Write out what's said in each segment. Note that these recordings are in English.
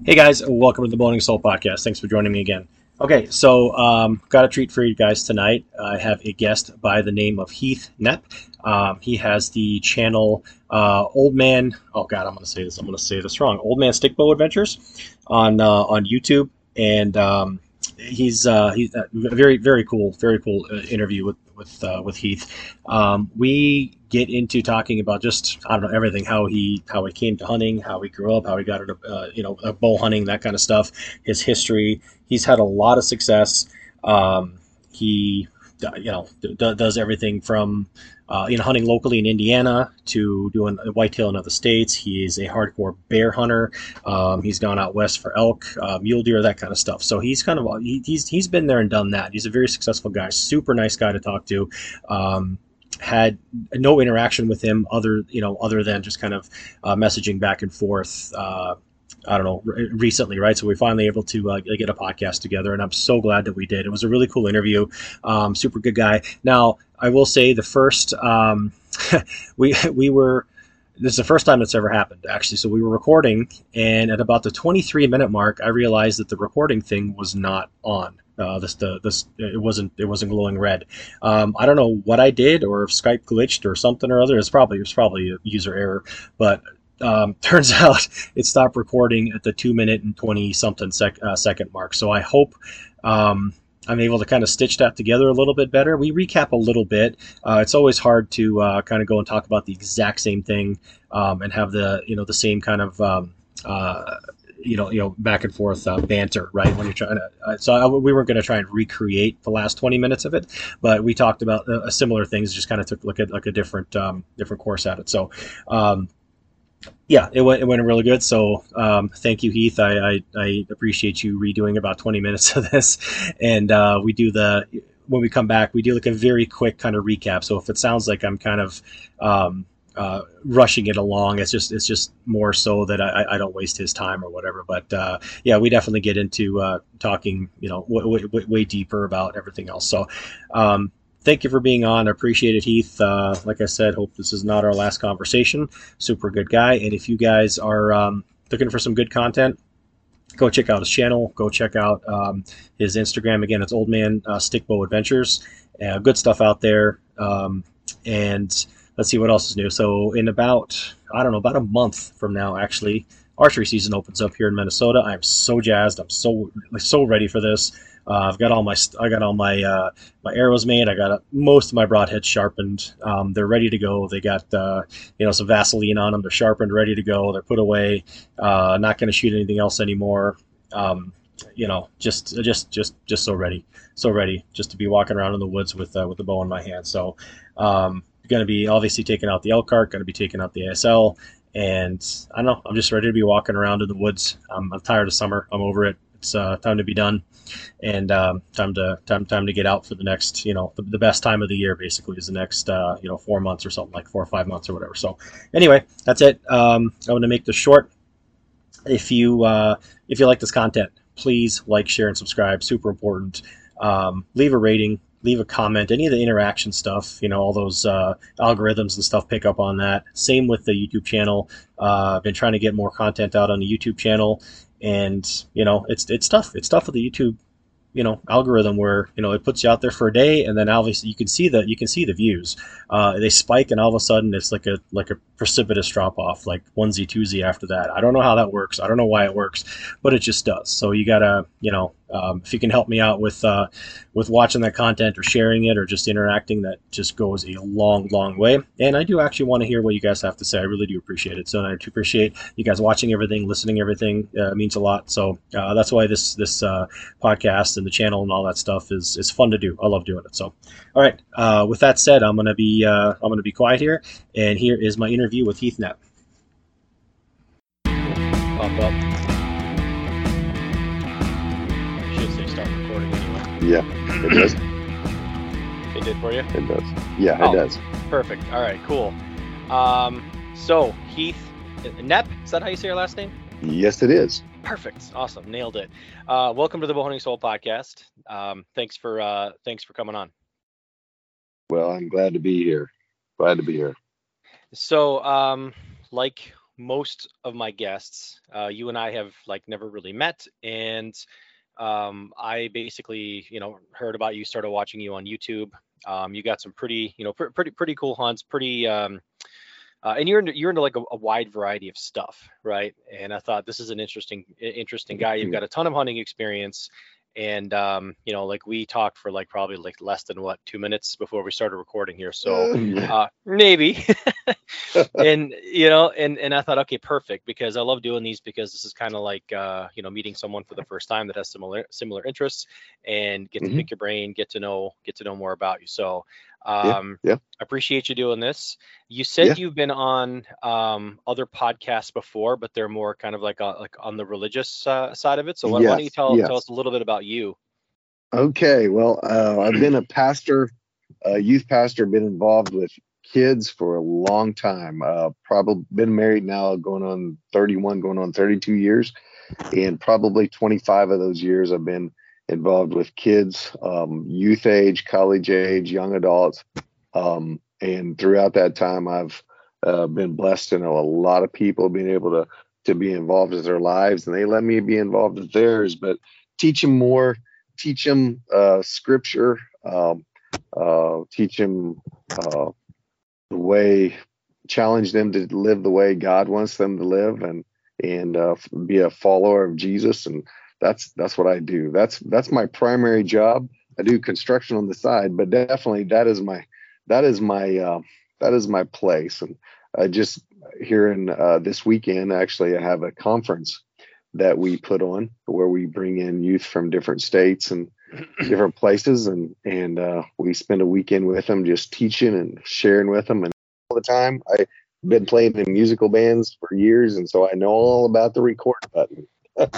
Hey guys, welcome to the Bowhunting Soul Podcast. Thanks for joining me again. Okay, so got a treat for you guys tonight. I have a guest by the name of Heath Knepp. He has the channel Old Man. Oh God, I'm going to say this. I'm going to say this wrong. Old Man Stickbow Adventures on YouTube, and he's a very cool interview with Heath. We get into talking about just I don't know everything, how he came to hunting, how he grew up, how he got into bow hunting, that kind of stuff, his history. He's had a lot of success. He does everything from hunting locally in Indiana to doing whitetail in other states. He's a hardcore bear hunter. He's gone out west for elk, mule deer, that kind of stuff. So he's kind of he's been there and done that. He's a very successful guy, super nice guy to talk to. Had no interaction with him other than just kind of messaging back and forth. I don't know, recently, right? So we finally able to get a podcast together, and I'm so glad that we did. It was a really cool interview. Super good guy. Now, I will say the first we were. This is the first time it's ever happened, actually. So we were recording, and at about the 23-minute mark, I realized that the recording thing was not on. It wasn't glowing red. I don't know what I did, or if Skype glitched or something or other. It was probably a user error, but turns out it stopped recording at the 2 minute and 20 something second mark. So I hope I'm able to kind of stitch that together a little bit better. We recap a little bit. It's always hard to kind of go and talk about the exact same thing and have the same kind of back and forth banter, right? When you're trying to, we weren't going to try and recreate the last 20 minutes of it, but we talked about similar things. Just kind of took like a different course at it. So. Yeah, it went really good. So thank you, Heath. I appreciate you redoing about 20 minutes of this, and when we come back, we do like a very quick kind of recap. So if it sounds like I'm kind of rushing it along, it's just more so that I don't waste his time or whatever. But yeah, we definitely get into talking way deeper about everything else. So. Thank you for being on. I appreciate it, Heath. Like I said, hope this is not our last conversation. Super good guy. And if you guys are looking for some good content, go check out his channel. Go check out his Instagram. Again, it's Old Man Stickbow Adventures. Good stuff out there. And let's see what else is new. So in about a month from now, actually, archery season opens up here in Minnesota. I'm so jazzed. I'm so ready for this. I got all my arrows made. I got most of my broadheads sharpened. They're ready to go. They got some Vaseline on them. They're sharpened, ready to go. They're put away. Not going to shoot anything else anymore. Just so ready just to be walking around in the woods with the bow in my hand. So going to be obviously taking out the elk cart. Going to be taking out the ASL. And I don't know. I'm just ready to be walking around in the woods. I'm tired of summer. I'm over it. It's time to be done, and time to get out for the next, the best time of the year basically is the next 4 months or something, like 4 or 5 months or whatever. So anyway, that's it. I'm going to make this short. If you like this content, please like, share, and subscribe. Super important. Leave a rating. Leave a comment. Any of the interaction stuff, all those algorithms and stuff pick up on that. Same with the YouTube channel. I've been trying to get more content out on the YouTube channel, and it's tough. It's tough with the YouTube algorithm where it puts you out there for a day, and then obviously you can see the views. They spike, and all of a sudden it's like a precipitous drop off, like onesie twosie after that. I don't know how that works. I don't know why it works, but it just does. So you gotta if you can help me out with watching that content or sharing it or just interacting, that just goes a long way. And I do actually want to hear what you guys have to say. I really do appreciate it. So I do appreciate you guys watching everything, listening everything. Means a lot. So that's why this podcast and the channel and all that stuff is fun to do. I love doing it. So all right, with that said, I'm gonna be quiet here, and here is my interview with Heath Knepp. Pop up. Yeah, it does. It did for you? It does. Yeah, it does. Perfect. All right, cool. So Heath Knepp, is that how you say your last name? Yes, it is. Perfect. Awesome. Nailed it. Welcome to the Bowhunting Soul Podcast. Thanks for coming on. Well, I'm glad to be here. So, like most of my guests, you and I have like never really met, and I basically, heard about you, started watching you on YouTube. You got some pretty, pretty cool hunts, pretty, and you're into like a wide variety of stuff, right? And I thought this is an interesting guy. You've got a ton of hunting experience, and like we talked for like probably like less than 2 minutes before we started recording here. So maybe, and I thought, okay, perfect, because I love doing these, because this is kind of like meeting someone for the first time that has similar interests, and get to Mhm. pick your brain, get to know more about you. So Yeah, yeah, I appreciate you doing this. You yeah. said you've been on other podcasts before, but they're more kind of like on the religious side of it. So why don't you Yes, tell yes. us a little bit about you? Okay. Well, I've been a pastor, a youth pastor, been involved with kids for a long time. Probably been married now, going on 31, going on 32 years, and probably 25 of those years I've been involved with kids, youth age, college age, young adults. And throughout that time, I've been blessed to know a lot of people, being able to be involved with their lives, and they let me be involved with theirs. But teach them more, teach them scripture, teach them the way, challenge them to live the way God wants them to live, and be a follower of Jesus. And that's what I do. That's my primary job. I do construction on the side, but definitely that is my that is my place. And I just here in this weekend, actually, I have a conference that we put on where we bring in youth from different states and different places, and we spend a weekend with them, just teaching and sharing with them. And all the time, I've been playing in musical bands for years, and so I know all about the record button.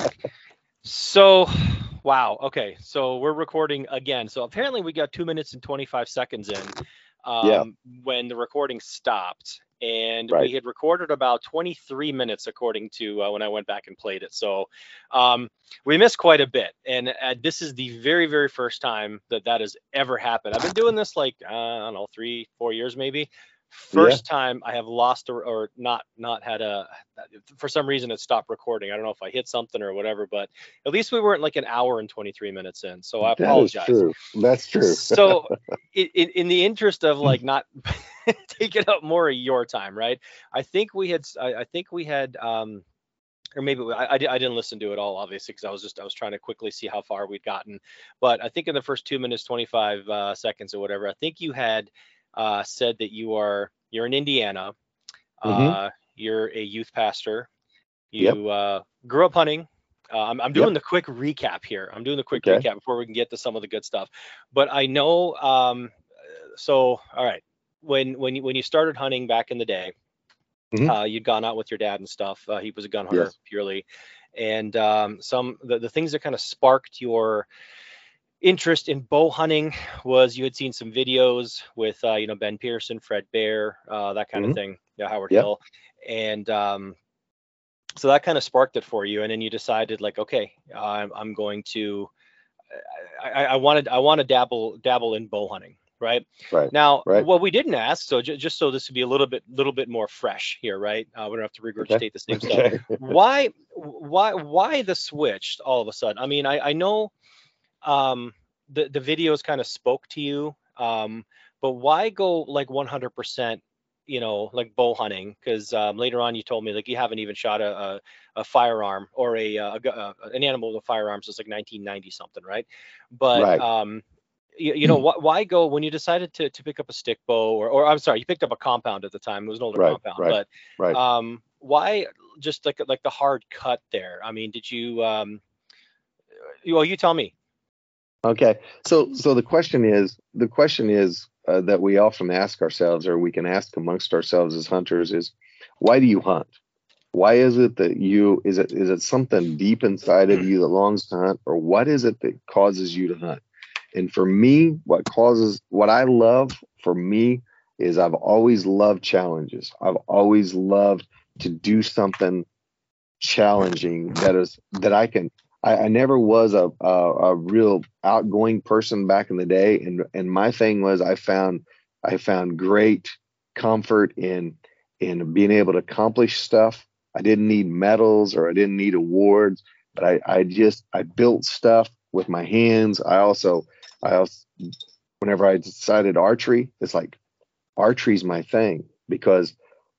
So, wow. Okay. So we're recording again. So apparently we got 2 minutes and 25 seconds in Yeah, when the recording stopped. And right. we had recorded about 23 minutes, according to when I went back and played it. So um, we missed quite a bit. And this is the very, very first time that has ever happened. I've been doing this like, I don't know, 3-4 years maybe. Yeah, First time I have lost or not had for some reason it stopped recording. I don't know if I hit something or whatever, but at least we weren't like an hour and 23 minutes in. So I that is apologize. true. That's true. So in the interest of like not taking up more of your time, right? I think we had or maybe I didn't listen to it all, obviously, because I was trying to quickly see how far we'd gotten. But I think in the first 2 minutes 25 seconds or whatever, I think you had said that you're in Indiana. Hmm. You're a youth pastor. Yep. You grew up hunting. I'm doing Yep. the quick recap here. I'm doing the quick Okay. recap before we can get to some of the good stuff. But I know. So all right, when you started hunting back in the day, Hmm. you'd gone out with your dad and stuff. He was a gun hunter Yes. purely, and the things that kind of sparked your interest in bow hunting was you had seen some videos with Ben Pearson, Fred Bear, that kind of Hmm. thing, Howard Yep. Hill, and so that kind of sparked it for you, and then you decided like, okay, I'm going to I want to dabble in bow hunting, right? Right. Now, Right. what we didn't ask, so just so this would be a little bit more fresh here, right? We don't have to Okay. regurgitate the same stuff. Okay. Why the switch all of a sudden? I mean, I know um, the videos kind of spoke to you, but why go like 100%? Like bow hunting, because later on you told me like you haven't even shot a firearm or an animal with a firearm since like 1990 something, right? But Right. why go when you decided to pick up a stick bow, or I'm sorry, you picked up a compound at the time. It was an older Right. compound, Right. but Right. why just like the hard cut there? I mean, did you well, you tell me. Okay. So the question is that we often ask ourselves, or we can ask amongst ourselves as hunters, is why do you hunt? Why is it that is it something deep inside of you that longs to hunt, or what is it that causes you to hunt? And for me, what I love for me is I've always loved challenges. I've always loved to do something challenging that I never was a real outgoing person back in the day, and my thing was I found great comfort and being able to accomplish stuff. I didn't need medals or I didn't need awards, but I built stuff with my hands. I also, whenever I decided archery, it's like archery's my thing because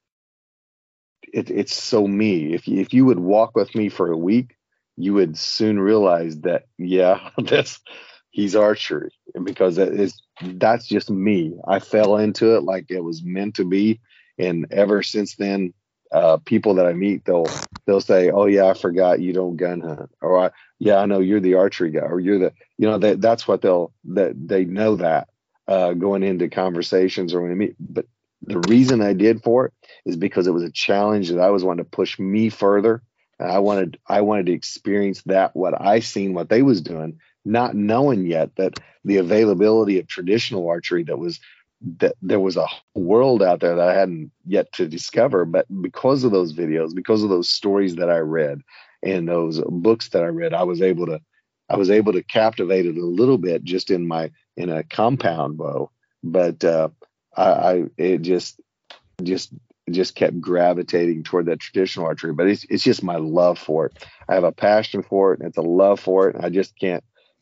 it's so me. If you would walk with me for a week, you would soon realize that yeah, that's he's archery, and because that's just me. I fell into it like it was meant to be, and ever since then, people that I meet, they'll say, "Oh yeah, I forgot you don't gun hunt," or "Yeah, I know you're the archery guy," or "You're the," that's what they know that going into conversations or when they meet. But the reason I did for it is because it was a challenge that I was wanting to push me further. And I wanted to experience that, what I seen, what they was doing, not knowing yet that the availability of traditional archery, that there was a whole world out there that I hadn't yet to discover. But because of those videos, because of those stories that I read and those books that I read, I was able to captivate it a little bit just in a compound bow. But it just kept gravitating toward that traditional archery. But it's just my love for it. I have a passion for it, and it's a love for it. And I just can't,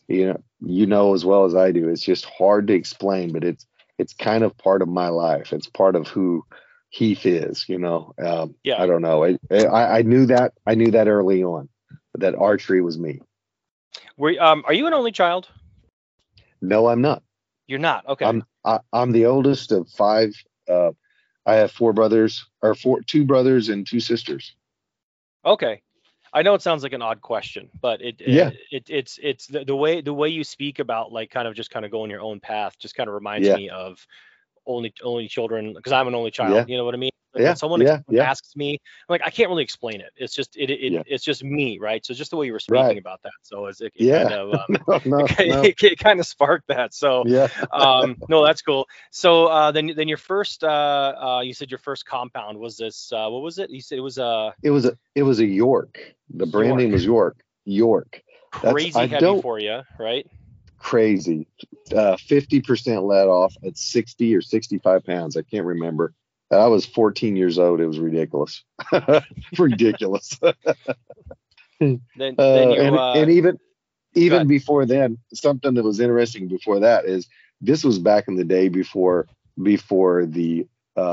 as well as I do. It's just hard to explain, but it's kind of part of my life. It's part of who Heath is. Yeah. I don't know. I knew that. I knew that early on, that archery was me. Are you an only child? No, I'm not. You're not. Okay. I'm the oldest of five. I have two brothers and two sisters. Okay. I know it sounds like an odd question, but it's the way you speak about like kind of going your own path just kind of reminds me of only children, because I'm an only child. Yeah. You know what I mean? Like Yeah. when someone Yeah. asks me, I'm like, I can't really explain it. It's just it's just me, right? So just the way you were speaking Right. about that, so it Yeah. kind of No. it kind of sparked that. So Yeah. no, that's cool. So then your first you said your first compound was this what was it? You said it was It was a York. The brand name was York. York. Crazy heavy for you, right? Crazy. 50% let off at 60 or 65 pounds. I can't remember. I was 14 years old. It was ridiculous. Ridiculous. Then you and even before then, something that was interesting before that is this was back in the day before the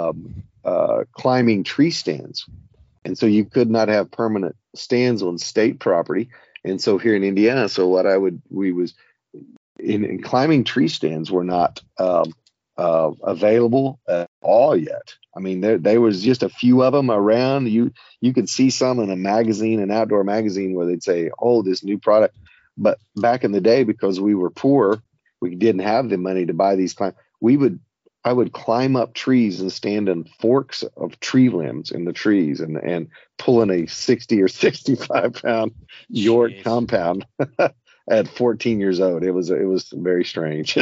climbing tree stands, and so you could not have permanent stands on state property. And so here in Indiana, in climbing tree stands were not available at all yet. I mean, there was just a few of them around. You could see some in a magazine, an outdoor magazine, where they'd say, "Oh, this new product." But back in the day, because we were poor, we didn't have the money to buy these. I would climb up trees and stand on forks of tree limbs in the trees and pulling a 60 or 65 pound York compound at 14 years old. It was very strange.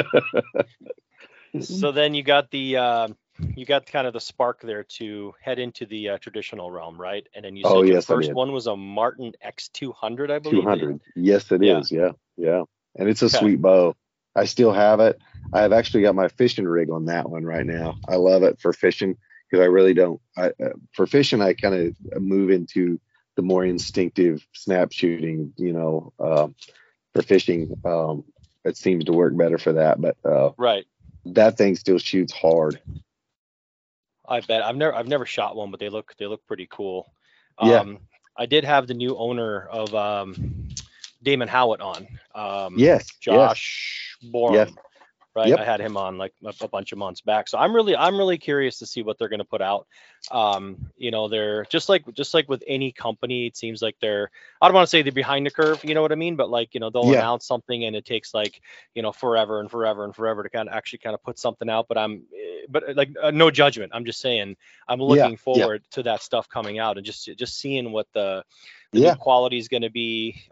So then you got kind of the spark there to head into the traditional realm, right? And then you said your first one was a Martin X200, I believe. 200. Yes, it is. Yeah. And it's a sweet bow. I still have it. I've actually got my fishing rig on that one right now. I love it for fishing because I really don't. For fishing, I kind of move into the more instinctive snap shooting. For fishing, it seems to work better for that. But right. That thing still shoots hard. I bet. I've never shot one, but they look pretty cool. Yeah. I did have the new owner of Damon Howitt on. Josh Borum. Yes. Right. Yep. I had him on like a bunch of months back. So I'm really curious to see what they're going to put out. They're just like with any company, it seems like I don't want to say they're behind the curve, you know what I mean? But they'll announce something and it takes forever and forever and forever to kind of put something out. But no judgment. I'm just saying I'm looking forward to that stuff coming out and just seeing what the new quality is going to be.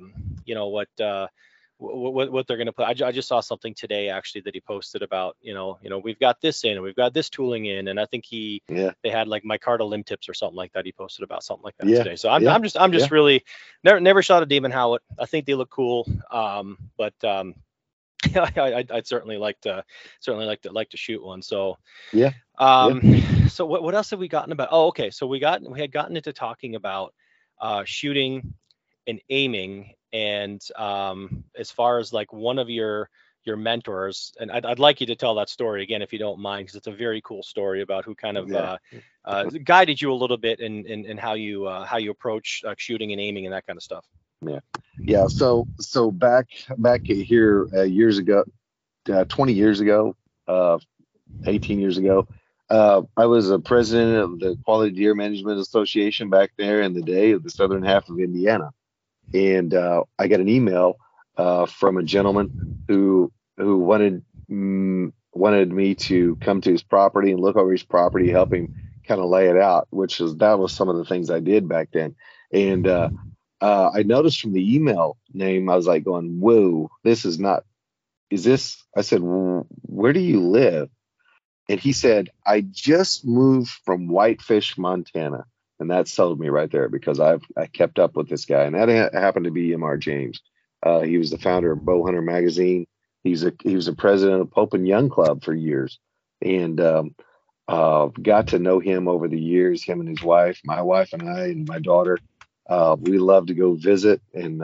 What they're going to put. I just saw something today actually that he posted about, we've got this in and we've got this tooling in. And I think they had like micarta limb tips or something like that. He posted about something like that today. So I'm just really never shot a Damon Howitt. I think they look cool. But I'd certainly like to shoot one. So, Yeah, yeah, um, so what else have we gotten about? Oh, okay. So we had gotten into talking about shooting and aiming, and as far as like one of your mentors, and I'd like you to tell that story again if you don't mind, because it's a very cool story about who kind of yeah, guided you a little bit in how you approach shooting and aiming and that kind of stuff. yeah, yeah. So back here years ago, 20 years ago, uh, 18 years ago. I was a president of the Quality Deer Management Association back there in the day of the southern half of Indiana, and I got an email from a gentleman who wanted me to come to his property and look over his property, help him kind of lay it out, that was some of the things I did back then, and I noticed from the email name, I was like going, "Whoa, this is not." Is this? I said, "Where do you live?" And he said, "I just moved from Whitefish, Montana." And that sold me right there because I kept up with this guy. And that happened to be M.R. James. He was the founder of Bowhunter Magazine. He was the president of Pope and Young Club for years. And got to know him over the years, him and his wife, my wife and I, and my daughter. We love to go visit, and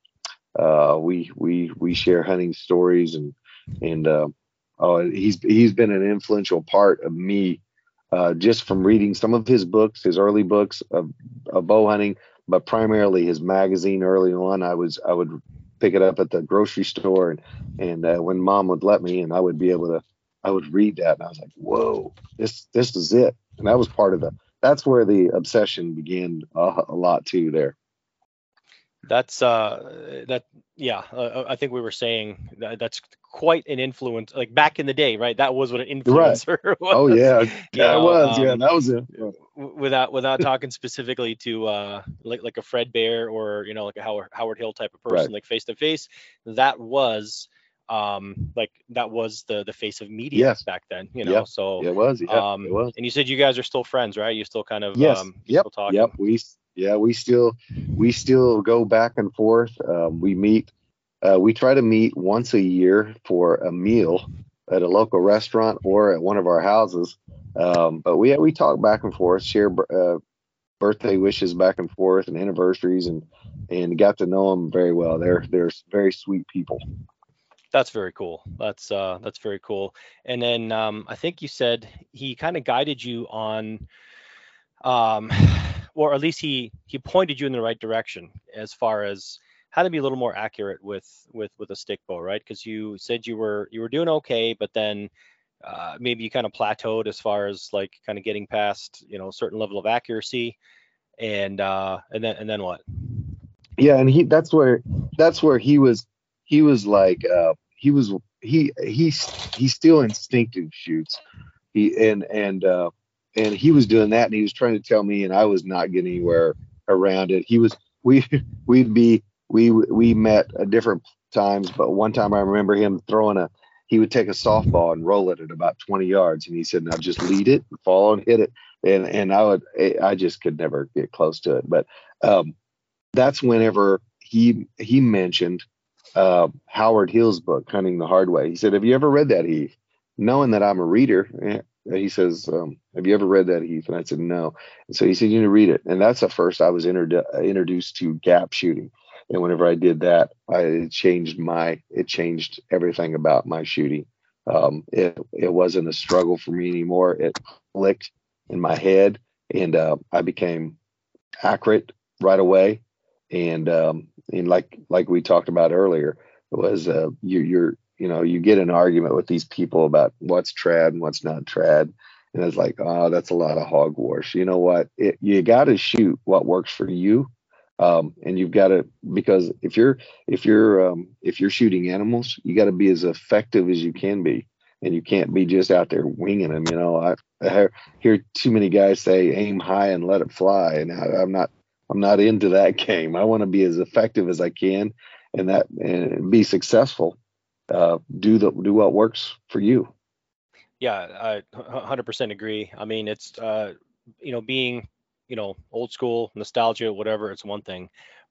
we share hunting stories, and he's been an influential part of me, just from reading some of his books, his early books of bow hunting, but primarily his magazine early on. I would pick it up at the grocery store, and when Mom would let me, and I would read that, and I was like, whoa, this is it. And that was part of that's where the obsession began, a lot too there. That's that yeah. I think we were saying that's quite an influence. Like back in the day, right? That was what an Right. influencer Oh was. yeah, You that know, was, yeah, that was it. Yeah. without talking specifically to like a Fred Bear or like a Howard Hill type of Right. person, like face to face. That was that was the face of media Yes. back then. Yeah. So It was. Yeah. It was. and you said you guys are still friends, right? You still kind of Yes. you Yep. still talking. Yep. We still go back and forth. We meet. We try to meet once a year for a meal at a local restaurant or at one of our houses. But we talk back and forth, share birthday wishes back and forth, and anniversaries, and got to know them very well. They're very sweet people. That's very cool. That's very cool. And then I think you said he kind of guided you on, um, or at least he pointed you in the right direction as far as how to be a little more accurate with a stick bow, right? Because you said you were doing okay, but then maybe you kind of plateaued as far as like kind of getting past a certain level of accuracy, and then what? Yeah, and that's where he was like he's still instinctive shoots. He and and uh and he was doing that, and he was trying to tell me, and I was not getting anywhere around it. He was we we'd be we met at different times, but one time I remember him throwing a he would take a softball and roll it at about 20 yards, and he said, "Now just lead it, fall and hit it." And I just could never get close to it. But that's whenever he mentioned Howard Hill's book, Hunting the Hard Way. He said, "Have you ever read that, Heath?" Knowing that I'm a reader, he says, "Have you ever read that, Heath?" And I said, "No." And so he said, "You need to read it." And that's the first I was introduced to gap shooting. And whenever I did that, it changed everything about my shooting. It wasn't a struggle for me anymore. It clicked in my head, and I became accurate right away. And like we talked about earlier, it was you get an argument with these people about what's trad and what's not trad, and it's like, oh, that's a lot of hogwash. You know what? You got to shoot what works for you, and you've got to, because if you're shooting animals, you got to be as effective as you can be, and you can't be just out there winging them. I hear too many guys say aim high and let it fly, and I'm not into that game. I want to be as effective as I can, and be successful. Do what works for you. Yeah, I 100% agree. I mean, it's being old school, nostalgia, whatever, it's one thing,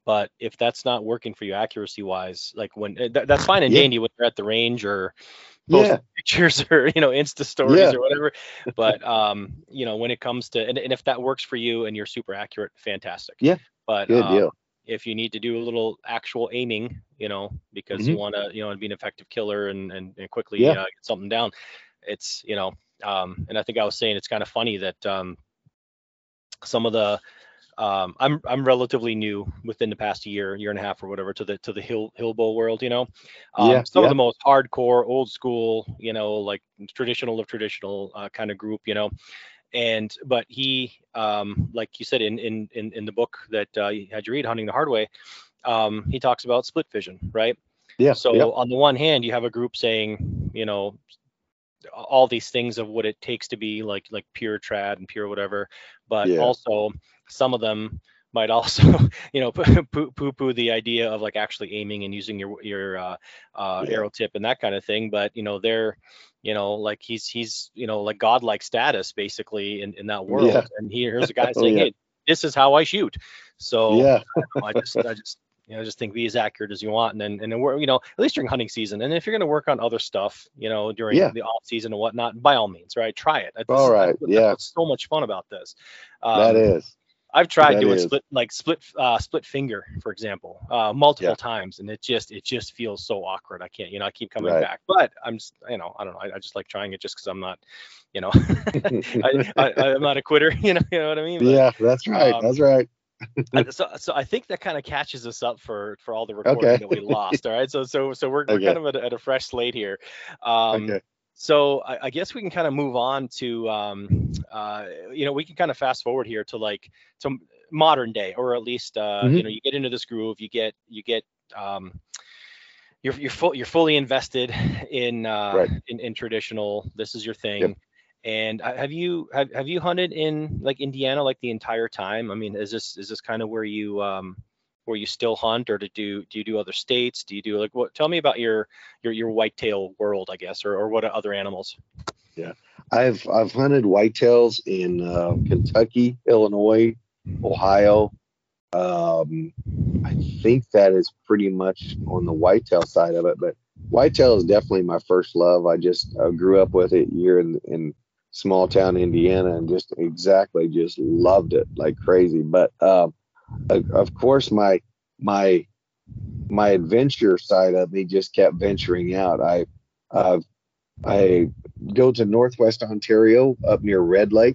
But if that's not working for you accuracy wise, like when that's fine and Yeah. dandy when you're at the range or Yeah. posting pictures or Insta stories Yeah. or whatever. But when it comes to and if that works for you and you're super accurate, fantastic. Yeah. But Good deal. if you need to do a little actual aiming, because Hmm. you want to be an effective killer and quickly Yeah. get something down, it's and I think I was saying it's kind of funny that some of the I'm relatively new within the past year and a half or whatever to the hill bow world. Yeah. Some of Yeah. the most hardcore, old school, like traditional of traditional kind of group, and but he like you said in the book that you had you read, Hunting the Hard Way, he talks about split vision, right? Yeah. Yeah. So on the one hand, you have a group saying, all these things of what it takes to be like pure trad and pure whatever, but Yeah. also some of them might also poo the idea of like actually aiming and using your Yeah. arrow tip and that kind of thing. But they're like he's like godlike status basically in that world, Yeah. and here's a guy Oh saying, yeah. hey, this is how I shoot. So Yeah. I just think be as accurate as you want, and then we're at least during hunting season. And if you're going to work on other stuff, during Yeah. the off season and whatnot, by all means, right? Try it. All right. That's Yeah. what's so much fun about this. That Um, is. I've tried That doing is. split finger, for example, multiple Yeah. times, and it just feels so awkward. I can't, I keep coming Right. back, but I'm just, I don't know, I just like trying it just because I'm not, I'm not a quitter, you know what I mean? But Yeah. That's right. um, That's right. so I think that kind of catches us up for all the recording Okay. that we lost. All right, so we're Okay. kind of at a fresh slate here. Um, Okay. so I guess we can kind of move on to we can kind of fast forward here to modern day, or at least Hmm. you get into this groove, you get um, you're fully invested Right. in traditional. This is your Yep. thing. And have you hunted in like Indiana like the entire time? I mean, is this kind of where you still hunt, or do you do other states? Do you do like what? Tell me about your whitetail world, I guess, or what other animals? Yeah. I've hunted whitetails in Kentucky, Illinois, Ohio. Um, I think that is pretty much on the whitetail side of it, but whitetail is definitely my first love. I just grew up with it here in small town Indiana and just loved it like crazy. But of course, my my adventure side of me just kept venturing out. Uh, I go to Northwest Ontario up near Red Lake.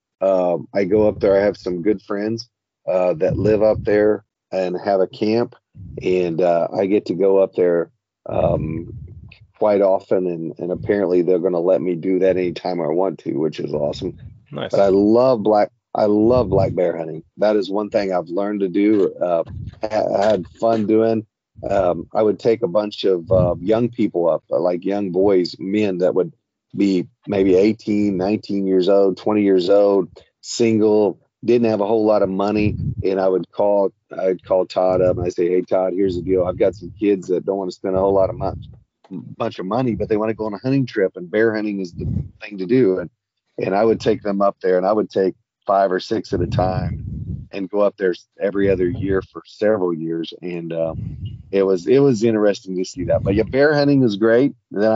I go up there. I have some good friends that live up there and have a camp, and I get to go up there um, quite often. And apparently, they're going to let me do that anytime I want to, which is awesome. Nice. But I love black bear hunting. That is one thing I've learned to do. I had fun doing. I would take a bunch of young people up, like young boys, men that would be maybe 18, 19 years old, 20 years old, single, didn't have a whole lot of money. And I'd call Todd up and I say, hey, Todd, here's the deal. I've got some kids that don't want to spend a whole lot of bunch of money, but they want to go on a hunting trip, and bear hunting is the thing to do. And I would take them up there, and I would take 5 or 6 at a time and go up there every other year for several years. And it was interesting to see that. But yeah, bear hunting is great. And then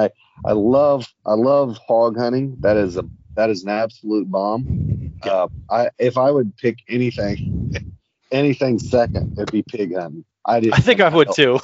I love hog hunting. That is an absolute bomb. If I would pick anything second, it'd be pig hunting. I I think I would too.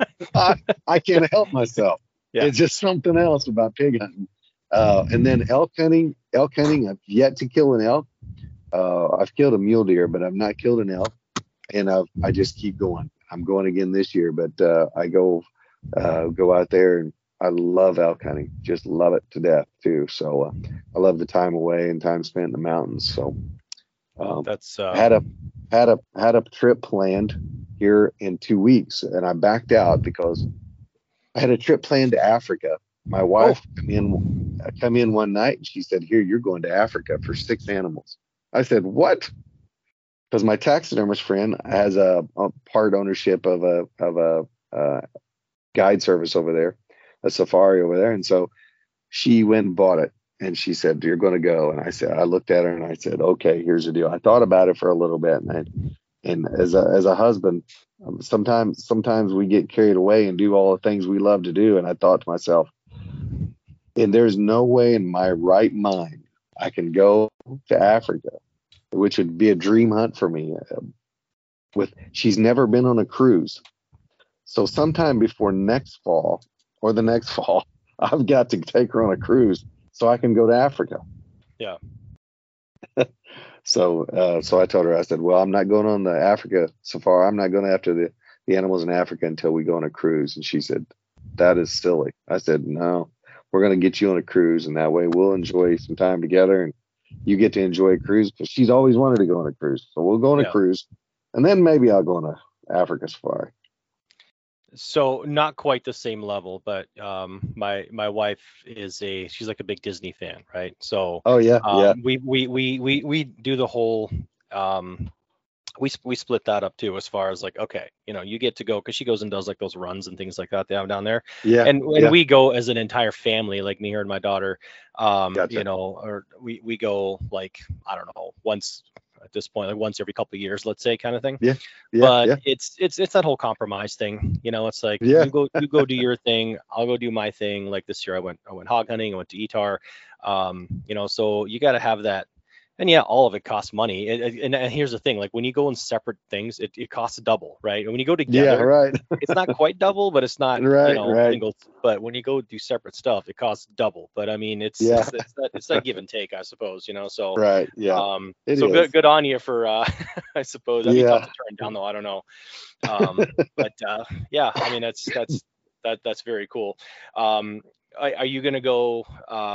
I can't help myself. Yeah. It's just something else about pig hunting. And then elk hunting. I've yet to kill an elk. I've killed a mule deer, but I've not killed an elk. And I just keep going. I'm going again this year, but I go out there, and I love elk hunting. Just love it to death too. So I love the time away and time spent in the mountains. So That's had a trip planned here in 2 weeks, and I backed out because I had a trip planned to Africa. My wife come in one night, and she said, "Here, you're going to Africa for 6 animals." I said, "What?" Because my taxidermist friend has a part ownership of a guide service over there, a safari over there, and so she went and bought it. And she said, "You're going to go." And I looked at her and I said, "Okay, here's the deal." I thought about it for a little bit, and And as a husband, sometimes we get carried away and do all the things we love to do. And I thought to myself, and there's no way in my right mind I can go to Africa, which would be a dream hunt for me. She's never been on a cruise, so sometime before next fall or the next fall, I've got to take her on a cruise so I can go to Africa. Yeah. So I told her, I said, well, I'm not going on the Africa safari. I'm not going after the animals in Africa until we go on a cruise. And she said, that is silly. I said, no, we're going to get you on a cruise, and that way we'll enjoy some time together, and you get to enjoy a cruise, because she's always wanted to go on a cruise. So we'll go on a cruise, and then maybe I'll go on a Africa safari. So not quite the same level, but my wife she's like a big Disney fan, right? So yeah. We do the whole we split that up too, as far as like, okay, you get to go, because she goes and does like those runs and things like that they have down there. And we go as an entire family, like me, her, and my daughter. Gotcha. Or we go, like, I don't know, once at this point, like once every couple of years, let's say, kind of thing. But it's It's that whole compromise thing. It's like, you go do your thing, I'll go do my thing. Like this year I went hog hunting, I went to Etar. So you got to have that. And yeah, all of it costs money. And here's the thing, like when you go in separate things, it costs double, right? And when you go together, it's not quite double, but it's not single. But when you go do separate stuff, it costs double. But I mean, it's that give and take, I suppose, So good on you for I suppose. That'd be tough to turn down, though. I don't know. But yeah, I mean, that's very cool. Are you gonna go?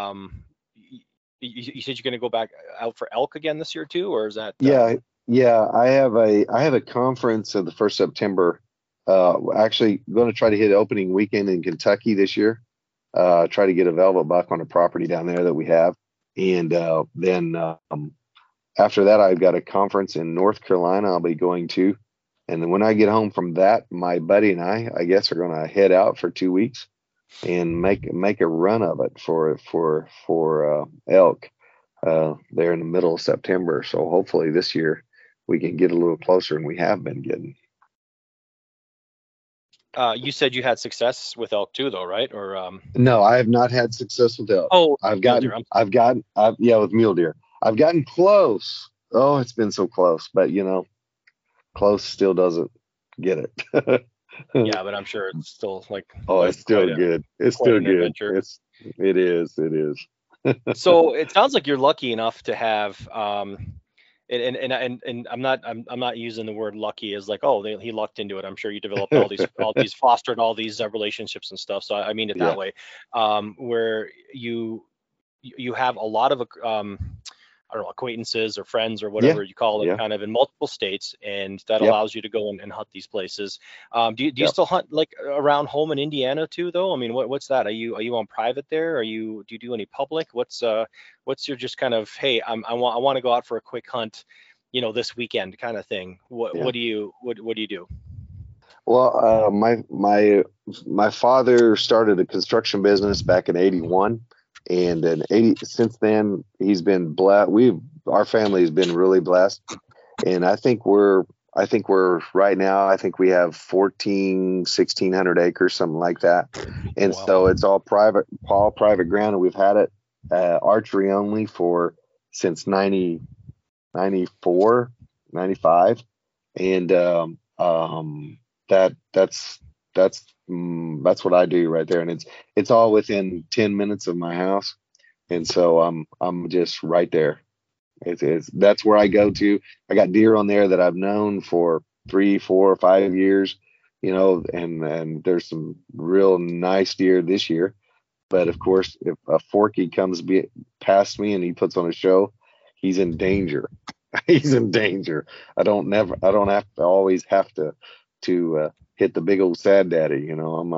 You said you're going to go back out for elk again this year too, or is that? I have a conference on the 1st September. Actually, going to try to hit opening weekend in Kentucky this year. Try to get a velvet buck on a property down there that we have, and then after that, I've got a conference in North Carolina I'll be going to, and then when I get home from that, my buddy and I guess, are going to head out for 2 weeks and make a run of it for elk there in the middle of September. So hopefully this year we can get a little closer, and we have been getting. You said you had success with elk too, though, right? Or No, I have not had success with elk. Oh, with mule deer. I've gotten close. Oh, it's been so close, but close still doesn't get it. Yeah, but I'm sure it's still like. Oh, it's still good. It's still good. Adventure. It is. So it sounds like you're lucky enough to have, and I'm not using the word lucky as like, oh, he lucked into it. I'm sure you developed all these fostered all these relationships and stuff. So I mean it that way, where you have a lot of I don't know, acquaintances or friends or whatever you call it, kind of in multiple states, and that allows you to go and hunt these places. Do you still hunt like around home in Indiana too, though? I mean, what's that? Are you on private there? Do you do any public? What's your just kind of, hey, I want to go out for a quick hunt, this weekend kind of thing? What do you do? Well, my father started a construction business back in '81. And since then, he's been blessed. Our family has been really blessed, and I think we're right now. I think we have 1,600 acres, something like that. And so it's all private ground, and we've had it archery only since 94, 95, and that's what I do right there, and it's all within 10 minutes of my house, and so I'm just right there. That's where I go to. I got deer on there that I've known for 3, 4, 5 years, and there's some real nice deer this year. But of course, if a forky comes past me and he puts on a show, he's in danger. He's in danger. I don't always have to hit the big old sad daddy. I'm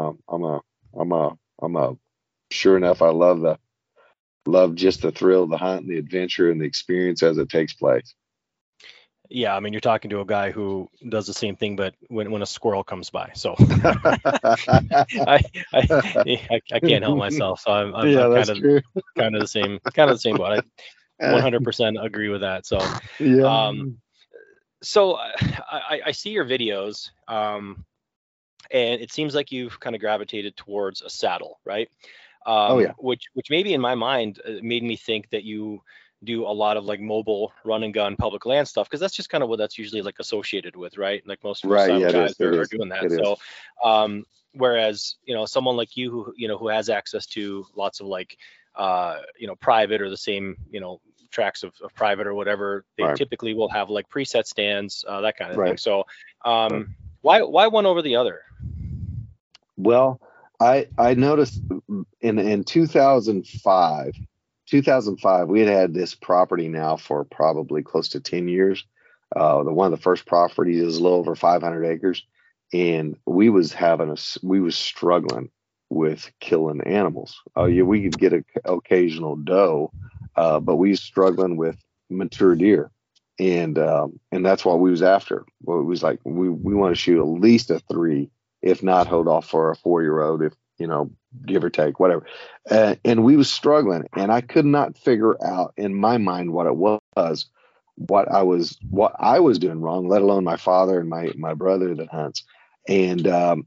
a sure enough, I love just the thrill of the hunt and the adventure and the experience as it takes place. Yeah, I mean, you're talking to a guy who does the same thing, but when a squirrel comes by, so I can't help myself. So I'm kind of the same boat. I 100% agree with that. So So I see your videos, and it seems like you've kind of gravitated towards a saddle, right? Oh yeah, Which maybe in my mind made me think that you do a lot of like mobile run and gun public land stuff, because that's just kind of what that's usually like associated with, right? Like most right. saddle Yeah, it guys is. It are is. doing that. It is. So whereas someone like you who who has access to lots of like private or the same tracks of private or whatever, they Right. typically will have like preset stands, that kind of thing. Right. So Right. why one over the other? Well, I noticed in 2005 we had this property now for probably close to 10 years. The one of the first properties is a little over 500 acres, and we was struggling with killing animals. Oh yeah, we could get a occasional doe, but we was struggling with mature deer, and that's what we was after. Well, it was like we want to shoot at least a three, if not hold off for a 4 year old, if give or take, whatever. And we was struggling, and I could not figure out in my mind what it was, what I was doing wrong, let alone my father and my brother that hunts. And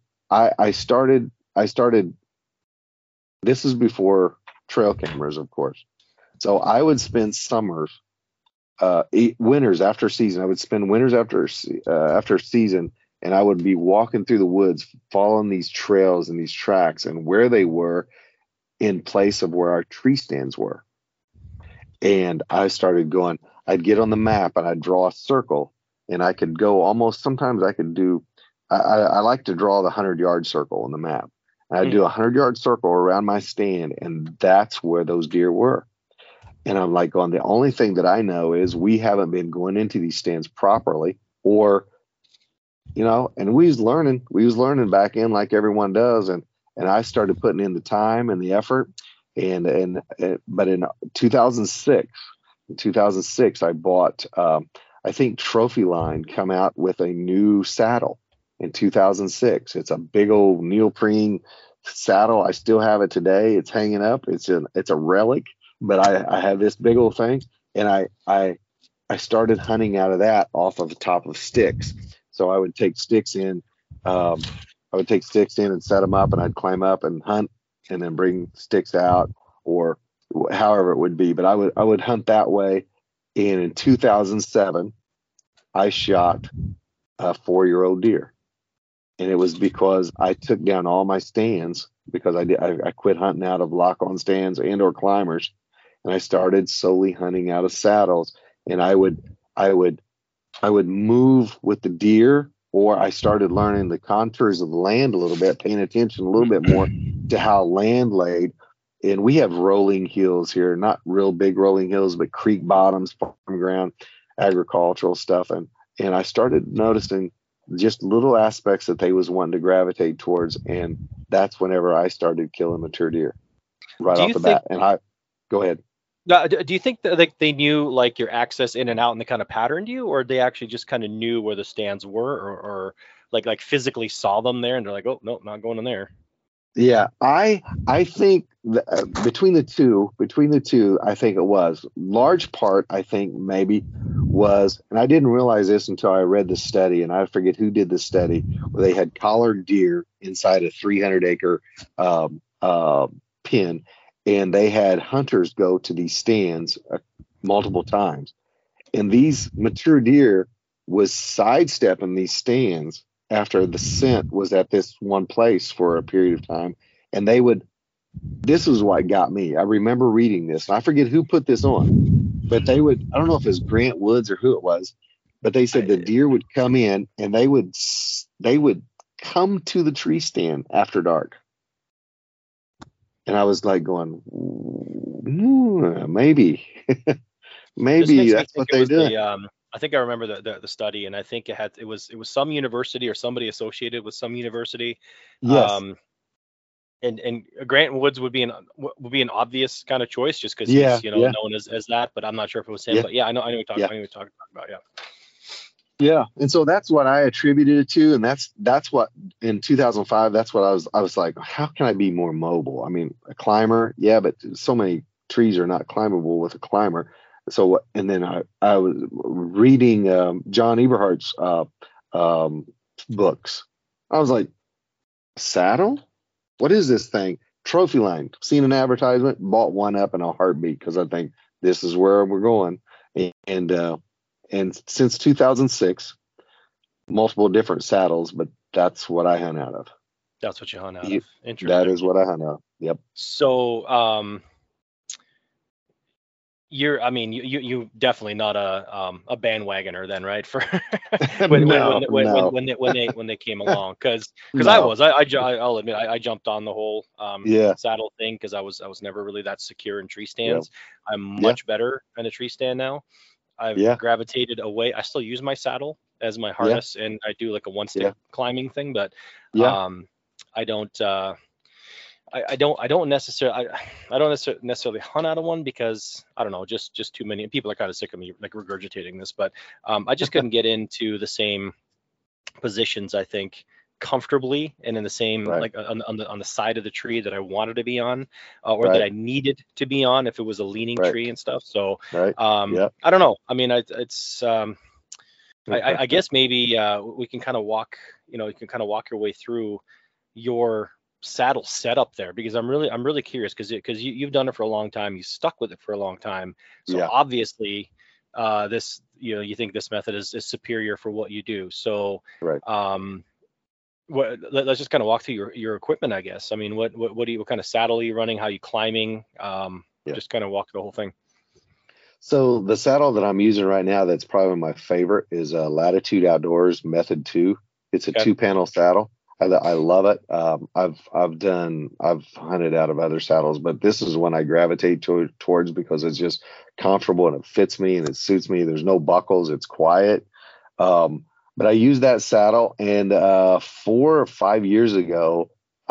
I started. This is before trail cameras, of course. So I would spend summers, winters after season. I would spend winters after season, and I would be walking through the woods, following these trails and these tracks, and where they were in place of where our tree stands were. And I started going. I'd get on the map and I'd draw a circle, and I could go almost. Sometimes I could do. I like to draw the 100-yard circle on the map. And I'd do a 100-yard circle around my stand, and that's where those deer were. And I'm like, going, the only thing that I know is we haven't been going into these stands properly, or and we was learning back in like everyone does, and I started putting in the time and the effort, and but in 2006 I bought, I think Trophy Line come out with a new saddle in 2006. It's a big old neoprene saddle. I still have it today. It's hanging up. It's a relic, but I have this big old thing, and I started hunting out of that off of the top of sticks. So I would take sticks in, and set them up, and I'd climb up and hunt, and then bring sticks out, or however it would be. But I would hunt that way. And in 2007, I shot a 4-year-old deer, and it was because I took down all my stands, because I quit hunting out of lock-on stands and or climbers, and I started solely hunting out of saddles. And I would move with the deer, or I started learning the contours of the land a little bit, paying attention a little bit more to how land laid. And we have rolling hills here, not real big rolling hills, but creek bottoms, farm ground, agricultural stuff. And I started noticing just little aspects that they was wanting to gravitate towards. And that's whenever I started killing mature deer right Do off you the think? bat. Go ahead. Do you think that like they knew like your access in and out and they kind of patterned you, or they actually just kind of knew where the stands were, or like physically saw them there and they're like, oh no, not going in there? Yeah, I think between the two, I think it was large part. I think maybe was, and I didn't realize this until I read the study, and I forget who did the study, where they had collared deer inside a 300-acre pen, and they had hunters go to these stands multiple times, and these mature deer was sidestepping these stands after the scent was at this one place for a period of time. And this was what got me. I remember reading this, and I forget who put this on, but I don't know if it was Grant Woods or who it was, but they said the deer would come in, and they would come to the tree stand after dark. And I was like going, maybe, This maybe makes me that's think what it they was do. I think I remember the study, and I think it was some university or somebody associated with some university. Yes. Um, and Grant Woods would be an obvious kind of choice, just because Yeah. he's Yeah. known as that, but I'm not sure if it was him. Yeah. But yeah, I know what Yeah. you're talking about. Yeah. Yeah, and so that's what I attributed it to, and that's what in 2005. That's what I was like, how can I be more mobile? I mean, a climber, yeah, but so many trees are not climbable with a climber. So, and then I was reading John Eberhardt's um, books. I was like, saddle? What is this thing? Trophy line. Seen an advertisement, bought one up in a heartbeat because I think this is where we're going. And since 2006, multiple different saddles, but that's what I hunt out of. That's what you hunt out Ye- of. That Interesting. is what I hunt out. Yep. So, I mean, you definitely not a bandwagoner then, right? For No, no, when they came along, because I no. was, I'll admit, I jumped on the whole Yeah. saddle thing because I was never really that secure in tree Yeah. stands. I'm Yeah. much better in a tree stand now. I've Yeah. gravitated away. I still use my saddle as my Yeah. harness, and I do like a one stick Yeah. climbing thing, but Yeah. um, I don't. I don't necessarily I don't necessarily hunt out of one because I don't know, just too many people are kind of sick of me like regurgitating this, but I just couldn't get into the same positions, I think, comfortably and in the same Right. like on the side of the tree that I wanted to be on, or that Right. I needed to be on if it was a leaning Right. tree and stuff. So Right. Yeah. I don't know. I mean, it's I guess maybe we can kind of walk, you can kind of walk your way through your saddle setup there, because I'm really curious, because you've done it for a long time, you stuck with it for a long time, so Yeah. obviously this, you think this method is superior for what you do. So Right. um let's just kind of walk through your equipment, I guess. I mean, what kind of saddle are you running, how you climbing, Yeah. just kind of walk the whole thing. So the saddle that I'm using right now, that's probably my favorite, is Latitude Outdoors Method 2. It's a Okay. 2-panel saddle. I love it. I've hunted out of other saddles, but this is one I gravitate towards because it's just comfortable and it fits me and it suits me. There's no buckles. It's quiet. But I use that saddle, and 4 or 5 years ago,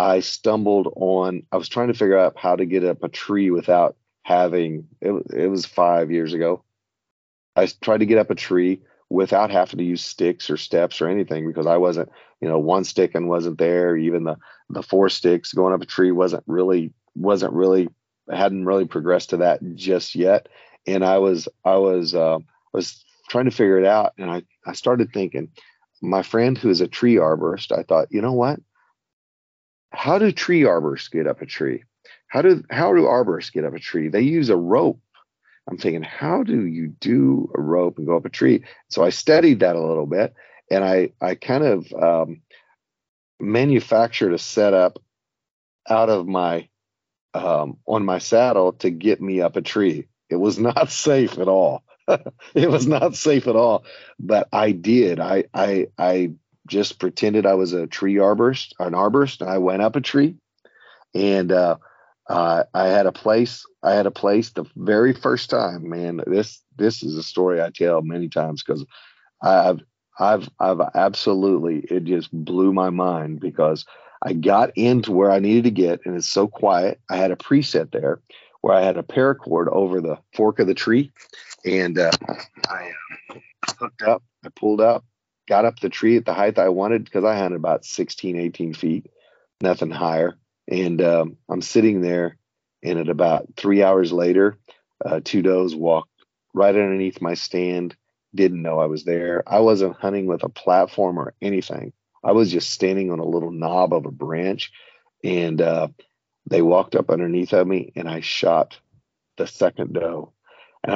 I was trying to figure out how to get up a tree without having it. It was 5 years ago. I tried to get up a tree without having to use sticks or steps or anything because I wasn't, one stick and wasn't there. Even the four sticks going up a tree wasn't really hadn't really progressed to that just yet. And I was trying to figure it out, and I started thinking, my friend who is a tree arborist, I thought, you know what? How do tree arborists get up a tree? How do arborists get up a tree? They use a rope. I'm thinking, how do you do a rope and go up a tree? So I studied that a little bit, and I kind of manufactured a setup out of my on my saddle to get me up a tree. It was not safe at all. It was not safe at all, but I did. I just pretended I was a tree arborist, an arborist, and I went up a tree, and I had a place. I had a place the very first time. Man, this is a story I tell many times because I've I've absolutely, it just blew my mind because I got into where I needed to get, and it's so quiet. I had a preset there where I had a paracord over the fork of the tree, and I hooked up. I pulled up, got up the tree at the height I wanted because I had about 16, 18 feet, nothing higher. And I'm sitting there, and at about 3 hours later, two does walked right underneath my stand. Didn't know I was there. I wasn't hunting with a platform or anything. I was just standing on a little knob of a branch, and they walked up underneath of me, and I shot the second doe. And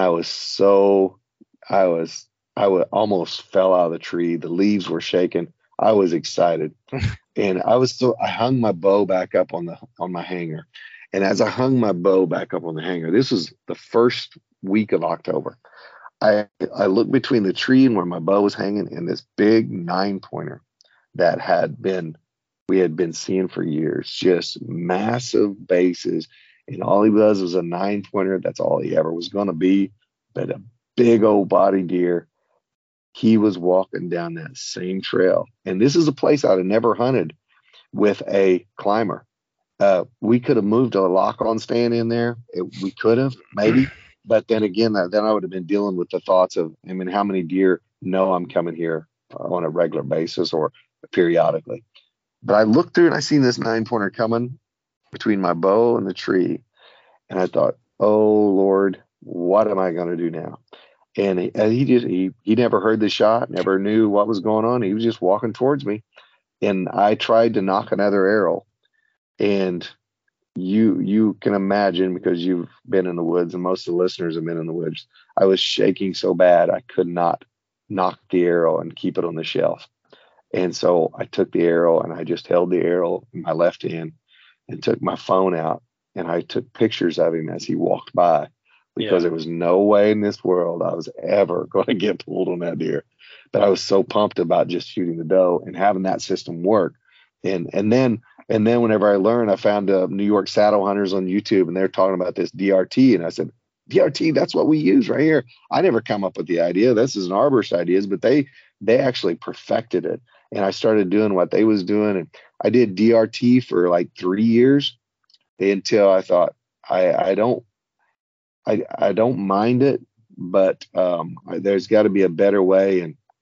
I was, almost fell out of the tree. The leaves were shaking. I was excited, and I hung my bow back up on my hanger. And as I hung my bow back up on the hanger, this was the first week of October. I looked between the tree and where my bow was hanging, and this big 9-pointer that we had been seeing for years, just massive bases. And all he was a 9-pointer. That's all he ever was going to be. But a big old body deer. He was walking down that same trail. And this is a place I'd have never hunted with a climber. We could have moved a lock on stand in there. We could have, maybe. But then again, then I would have been dealing with the thoughts of, I mean, how many deer know I'm coming here on a regular basis or periodically. But I looked through and I seen this 9-pointer coming between my bow and the tree. And I thought, oh, Lord, what am I going to do now? And he never heard the shot, never knew what was going on. He was just walking towards me, and I tried to knock another arrow. And you can imagine, because you've been in the woods, and most of the listeners have been in the woods, I was shaking so bad I could not knock the arrow and keep it on the shelf. And so I took the arrow and I just held the arrow in my left hand and took my phone out, and I took pictures of him as he walked by, because Yeah. there was no way in this world I was ever going to get pulled on that deer. But I was so pumped about just shooting the doe and having that system work. And then whenever I learned, I found New York Saddle Hunters on YouTube, and they're talking about this DRT, and I said, DRT, that's what we use right here. I never come up with the idea. This is an arborist ideas, but they actually perfected it. And I started doing what they was doing, and I did DRT for like 3 years until I thought I don't mind it, but there's got to be a better way.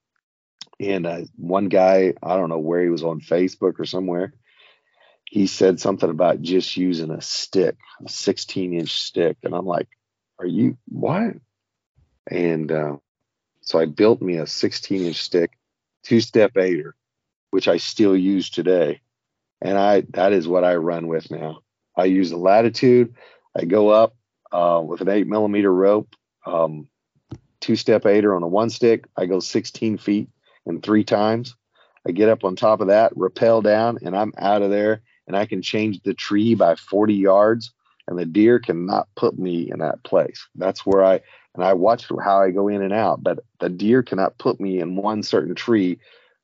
And one guy, I don't know where he was, on Facebook or somewhere, he said something about just using a stick, a 16-inch stick, and I'm like, "Are you what?" And so I built me a 16-inch stick, two-step aider, which I still use today, and that is what I run with now. I use the latitude. I go up with an 8 millimeter rope, two-step aider on a one stick. I go 16 feet and 3 times. I get up on top of that, rappel down, and I'm out of there. And I can change the tree by 40 yards, and the deer cannot put me in that place. That's where I watch how I go in and out, but the deer cannot put me in one certain tree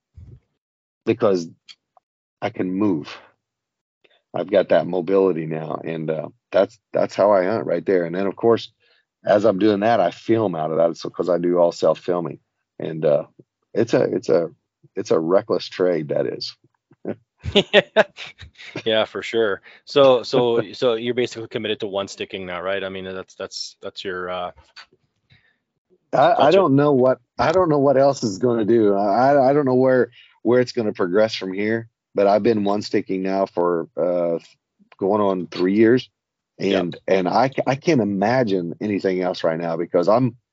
because I can move. I've got that mobility now, and that's how I hunt right there. And then, of course, as I'm doing that, I film out of that, so because I do all self filming, and it's a reckless trade, that is. Yeah, for sure. So you're basically committed to one sticking now, right? I mean, that's your I that's your don't know what else is going to do. I don't know where it's going to progress from here. But I've been one sticking now for going on 3 years, yeah. and I can't imagine anything else right now, because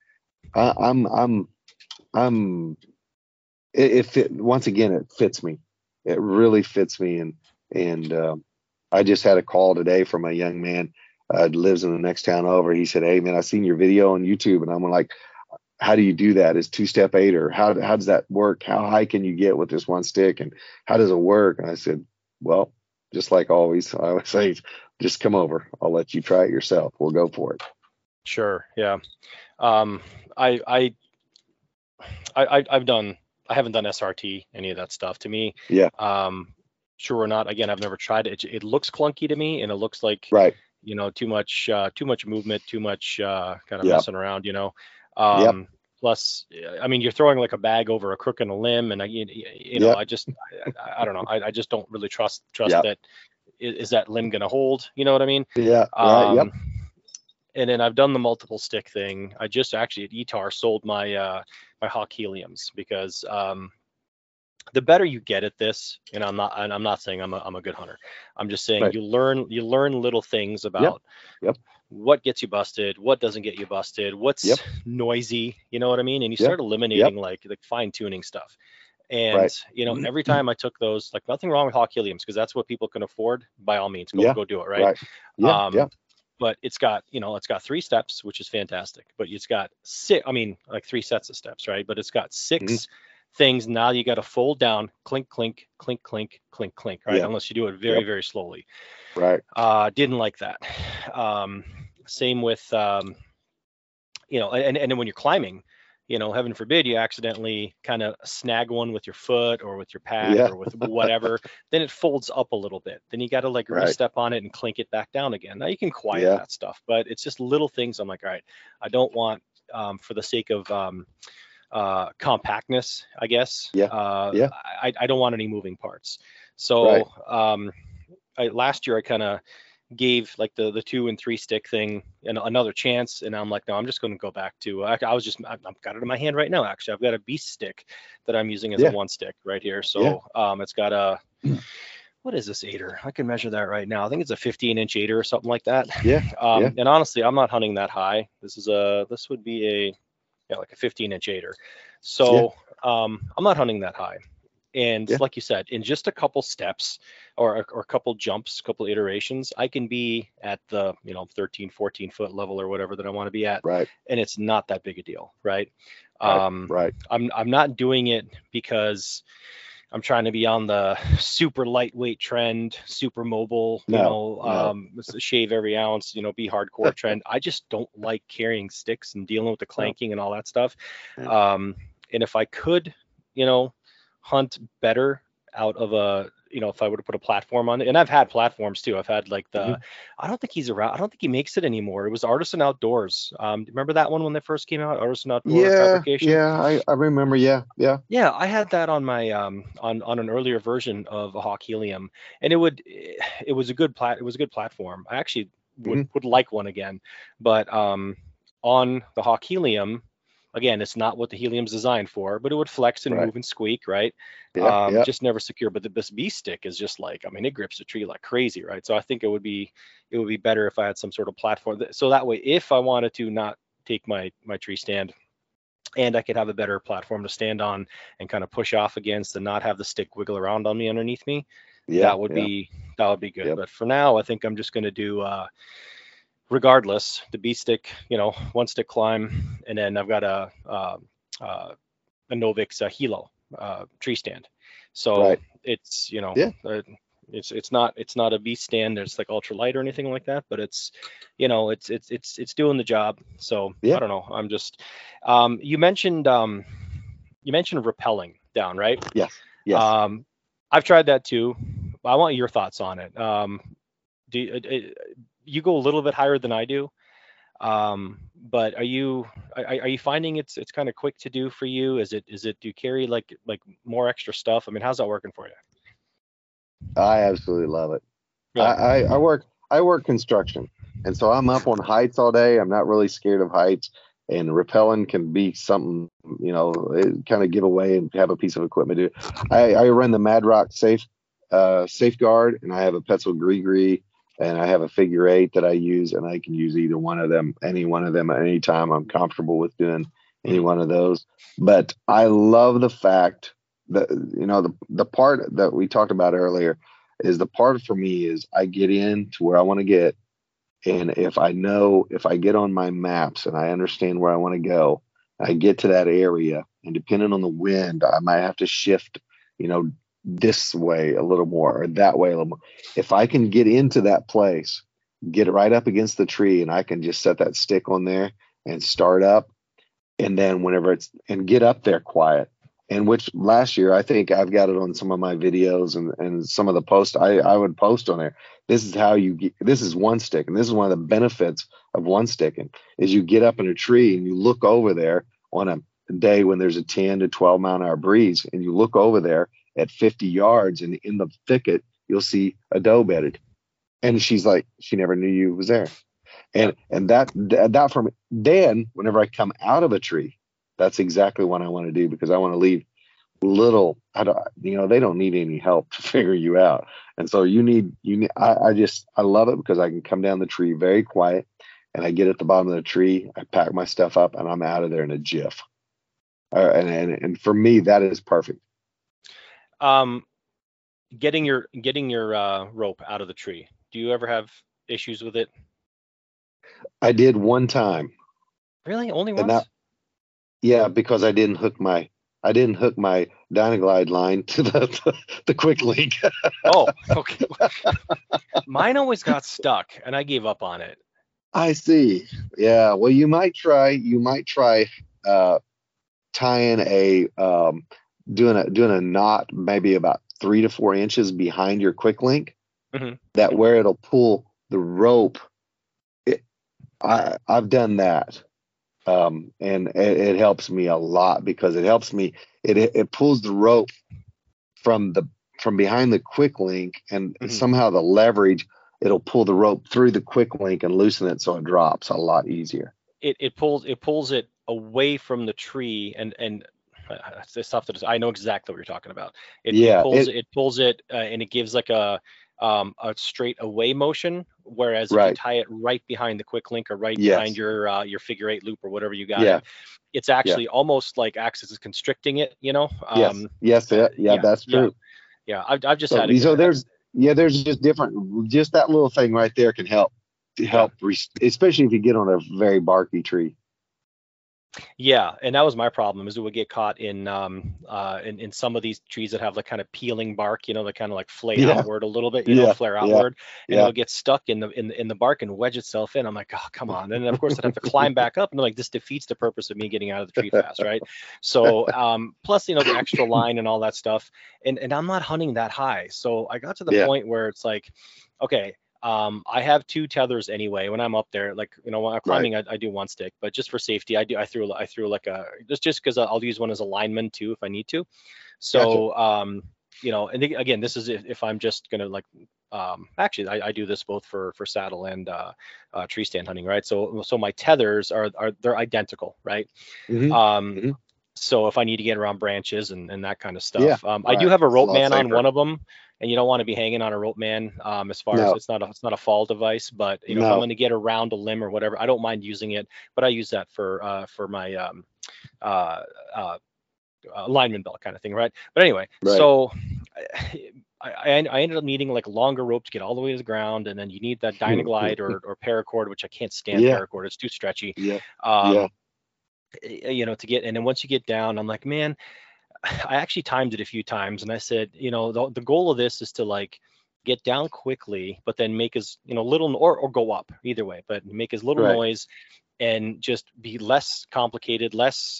I'm once again, it fits me. It really fits me, and I just had a call today from a young man lives in the next town over. He said, "Hey man, I seen your video on YouTube," and I'm like, "How do you do that? Is two-step aider? How does that work? How high can you get with this one stick, and how does it work?" And I said, "Well, just like always, I would say, just come over. I'll let you try it yourself. We'll go for it." Sure. Yeah. Um, I I I haven't done SRT, any of that stuff. To me, Yeah. sure or not, again, I've never tried it. It looks clunky to me, and it looks like, Right. too much movement, too much kind of Yep. messing around. Yep. Plus, I mean, you're throwing like a bag over a crook and a limb, and Yep. I don't know, I just don't really trust Yep. that. Is that limb gonna hold? You know what I mean? Yeah. Right. Yep. Um, and then I've done the multiple stick thing. I just actually at ETAR sold my my Hawk Heliums, because the better you get at this, and I'm not saying I'm a good hunter. I'm just saying Right. you learn little things Yep. about Yep. what gets you busted, what doesn't get you busted, what's Yep. noisy, you know what I mean? And you Yep. start eliminating like the fine tuning stuff. And Right. every time I took those, like, nothing wrong with Hawk Heliums, because that's what people can afford. By all means, Yeah. go do it, right? Right. Yeah. Um, Yeah. but it's got 3 steps, which is fantastic. But it's got six, I mean, like 3 sets of steps, right? But it's got Mm-hmm. 6 things. Now you got to fold down, clink, clink, clink, clink, clink, clink, right? Yeah. Unless you do it very, Yep. very slowly. Right. Didn't like that. Same with, and then when you're climbing, heaven forbid you accidentally kind of snag one with your foot or with your pack Yeah. or with whatever, then it folds up a little bit. Then you got to like Right. re-step on it and clink it back down again. Now you can quiet Yeah. that stuff, but it's just little things. I'm like, all right, I don't want, for the sake of compactness, I guess. Yeah. Yeah. I don't want any moving parts. So last year I kind of gave like the 2 and 3 stick thing and another chance, and I'm like, no, I'm just going to go back to I've got it in my hand right now. Actually, I've got a beast stick that I'm using as a Yeah. one stick right here. Yeah. So it's got a what is this aider? I can measure that right now. I think it's a 15-inch aider or something like that. Yeah. Yeah. And honestly, I'm not hunting that high. This would be like a 15-inch aider. So I'm not hunting that high. And Yeah. like you said, in just a couple steps or a couple jumps, couple iterations, I can be at the 13, 14 foot level or whatever that I want to be at. Right. And it's not that big a deal, right? Right. I'm not doing it because I'm trying to be on the super lightweight trend, super mobile, shave every ounce, be hardcore trend. I just don't like carrying sticks and dealing with the clanking and all that stuff. Yeah. And if I could, hunt better out of if I were to put a platform on it, and I've had platforms too. I've had like I don't think he's around. I don't think he makes it anymore. It was Artisan Outdoors. Remember that one when they first came out? Artisan Outdoor Fabrication. Yeah, I remember. Yeah. Yeah, I had that on my on an earlier version of a Hawk Helium, and it was a good platform. I actually would like one again, but on the Hawk Helium, again, it's not what the Helium's designed for, but it would flex and move and squeak, right? Yeah. Just never secure. But this Beast stick is just like, it grips the tree like crazy, right? So I think it would be better if I had some sort of platform. So that way, if I wanted to not take my tree stand, and I could have a better platform to stand on and kind of push off against and not have the stick wiggle around on me underneath me, that would be good. Yep. But for now, I think I'm just going to do regardless, the Beast stick, one stick climb, and then I've got a Novix Hilo tree stand. So it's it's not a Beast stand that's like ultra light or anything like that, but it's it's doing the job. So I don't know. I'm just you mentioned rappelling down, right? Yes. I've tried that too. I want your thoughts on it. You go a little bit higher than I do, but are you finding it's kind of quick to do for you? Is it do you carry like more extra stuff? How's that working for you? I absolutely love it. Yeah. I work construction, and so I'm up on heights all day. I'm not really scared of heights, and rappelling can be something, it kind of give away and have a piece of equipment do. I run the Mad Rock Safeguard, and I have a Petzl Gree, and I have a figure 8 that I use, and I can use either one of them, any one of them at any time. I'm comfortable with doing any one of those. But I love the fact that, the part that we talked about earlier is the part for me is I get in to where I want to get. And if I get on my maps and I understand where I want to go, I get to that area, and depending on the wind, I might have to shift, this way a little more or that way a little more. If I can get into that place, get it right up against the tree, and I can just set that stick on there and start up, and then and get up there quiet. And which last year, I think I've got it on some of my videos and some of the posts I would post on there. This is how this is one stick. And this is one of the benefits of one sticking is you get up in a tree and you look over there on a day when there's a 10 to 12 mile an hour breeze, and you look over there at 50 yards, and in the thicket, you'll see a doe bedded. And she's like, she never knew you was there. And that for me, then whenever I come out of a tree, that's exactly what I want to do, because I want to leave they don't need any help to figure you out. And so I love it because I can come down the tree very quiet, and I get at the bottom of the tree, I pack my stuff up, and I'm out of there in a jiff. And for me, that is perfect. Getting your rope out of the tree. Do you ever have issues with it? I did one time. Really? Only once? Because I didn't hook my Dynaglide line to the quick link. Oh, okay. Mine always got stuck, and I gave up on it. I see. Yeah. Well, you might try tying doing a knot maybe about 3 to 4 inches behind your quick link, that where it'll pull the rope. I've done that. And it helps me a lot, because it helps me. It pulls the rope from behind the quick link, and somehow the leverage, it'll pull the rope through the quick link and loosen it, so it drops a lot easier. It pulls it away from the tree, and it's tough to. I know exactly what you're talking about. It, Yeah, it pulls it, and it gives like a straight away motion. Whereas if you right. tie it right behind the quick link or right behind Yes. your figure eight loop or whatever you got Yeah. it, it's Yeah. actually almost like acts as constricting it. Yes. Yes. Yeah. Yeah, That's yeah, true. yeah. I've just So, had so a, there's just different, just that little thing right there can help yeah. especially if you get on a very barky tree. Yeah, and that was my problem is it would get caught in some of these trees that have like kind of peeling bark, that kind of like flay Yeah. outward a little bit, Yeah. flare Yeah. outward, and it Yeah. would get stuck in the bark and wedge itself in. I'm like, oh, come on. And then of course I'd have to climb back up, and like this defeats the purpose of me getting out of the tree fast, right? So plus the extra line and all that stuff, and I'm not hunting that high, so I got to the Yeah. point where it's like, okay. I have two tethers anyway. When I'm up there, like when I'm climbing, I do one stick, but just for safety, I threw like a just because I'll use one as a lineman too if I need to. So and again, this is if I'm just gonna like actually I do this both for saddle and tree stand hunting, right? So my tethers are they're identical, right? Mhm. Um, so if I need to get around branches and that kind of Yeah. stuff, I do have a It's a rope lot man on safer. one of them, and you don't want to be hanging on a rope man. As far as No. it's not a fall device, but if I'm No. going to get around a limb or whatever, I don't mind using it. But I use that for my uh, lineman belt kind of thing, right? But anyway, Right. so I ended up needing like a longer rope to get all the way to the ground, and then you need that Dynaglide or paracord, which I can't stand Yeah. paracord; it's too stretchy. Yeah. Um, to get, and then once you get down, I'm like, man, I actually timed it a few times, and I said, the goal of this is to like get down quickly, but then make as little or go up either way, but make as little Right. noise and just be less complicated, less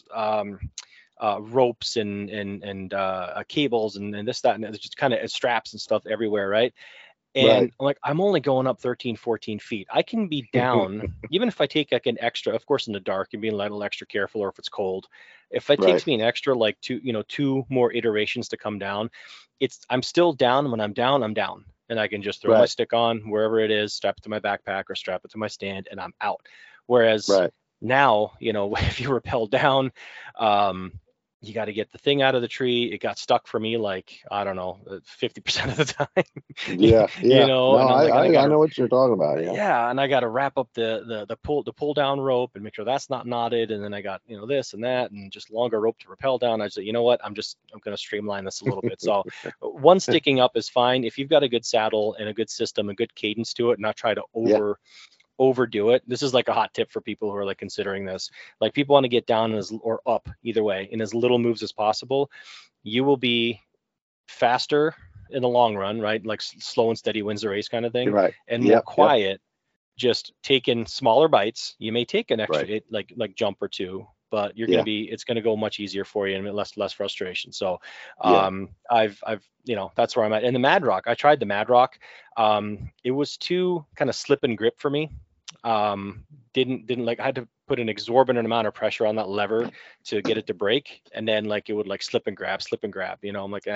ropes and cables and this that and there's just kind of straps and stuff everywhere, right? And Right. I'm like, I'm only going up 13, 14 feet. I can be down, even if I take like an extra, of course, in the dark and being a little extra careful, or if it's cold. If it takes me an extra like two more iterations to come down, I'm still down. When I'm down, I'm down. And I can just throw my Right. stick on wherever it is, strap it to my backpack or strap it to my stand, and I'm out. Whereas Right. now, if you rappel down, you got to get the thing out of the tree. It got stuck for me like, I don't know, 50% of the time. Yeah. Yeah. No, and like, I know what you're talking about. Yeah. yeah, and I got to wrap up the pull down rope and make sure that's not knotted, and then I got this and that and just longer rope to rappel down. I said, you know what, I'm going to streamline this a little bit. So one sticking up is fine if you've got a good saddle and a good system, a good cadence to it, and not try to overdo it. This is like a hot tip for people who are like considering this. Like people want to get down or up either way in as little moves as possible. You will be faster in the long run, right? Like slow and steady wins the race kind of thing. Right. And more quiet, just taking smaller bites. You may take an extra like jump or two, but you're it's gonna go much easier for you and less frustration. So I've that's where I'm at. And the Mad Rock, I tried the Mad Rock. It was too kind of slip and grip for me. Didn't like, I had to put an exorbitant amount of pressure on that lever to get it to break, and then like it would like slip and grab. I'm like,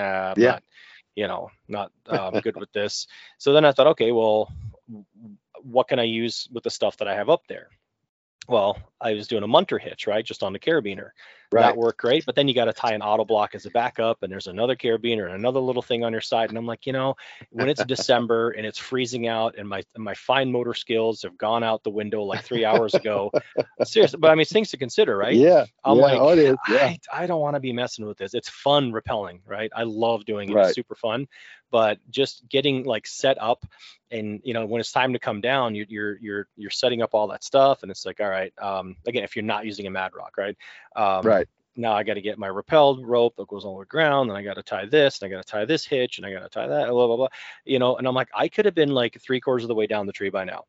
not good with this. So then I thought, okay, well, what can I use with the stuff that I have up there? Well, I was doing a munter hitch, right, just on the carabiner. Right. That worked great, but then you got to tie an auto block as a backup, and there's another carabiner and another little thing on your side. And I'm like, when it's December and it's freezing out, and my fine motor skills have gone out the window like 3 hours ago. Seriously, but I mean, it's things to consider, right? Yeah. I'm like, it is. Yeah. I don't want to be messing with this. It's fun rappelling, right? I love doing it. Right. It's super fun, but just getting like set up, and when it's time to come down, you're setting up all that stuff, and it's like, all right, again, if you're not using a Mad Rock, right? Right. Now I got to get my rappelled rope that goes on the ground, and I got to tie this, and I got to tie this hitch, and I got to tie that, blah, blah, blah, and I'm like, I could have been like 3/4 of the way down the tree by now.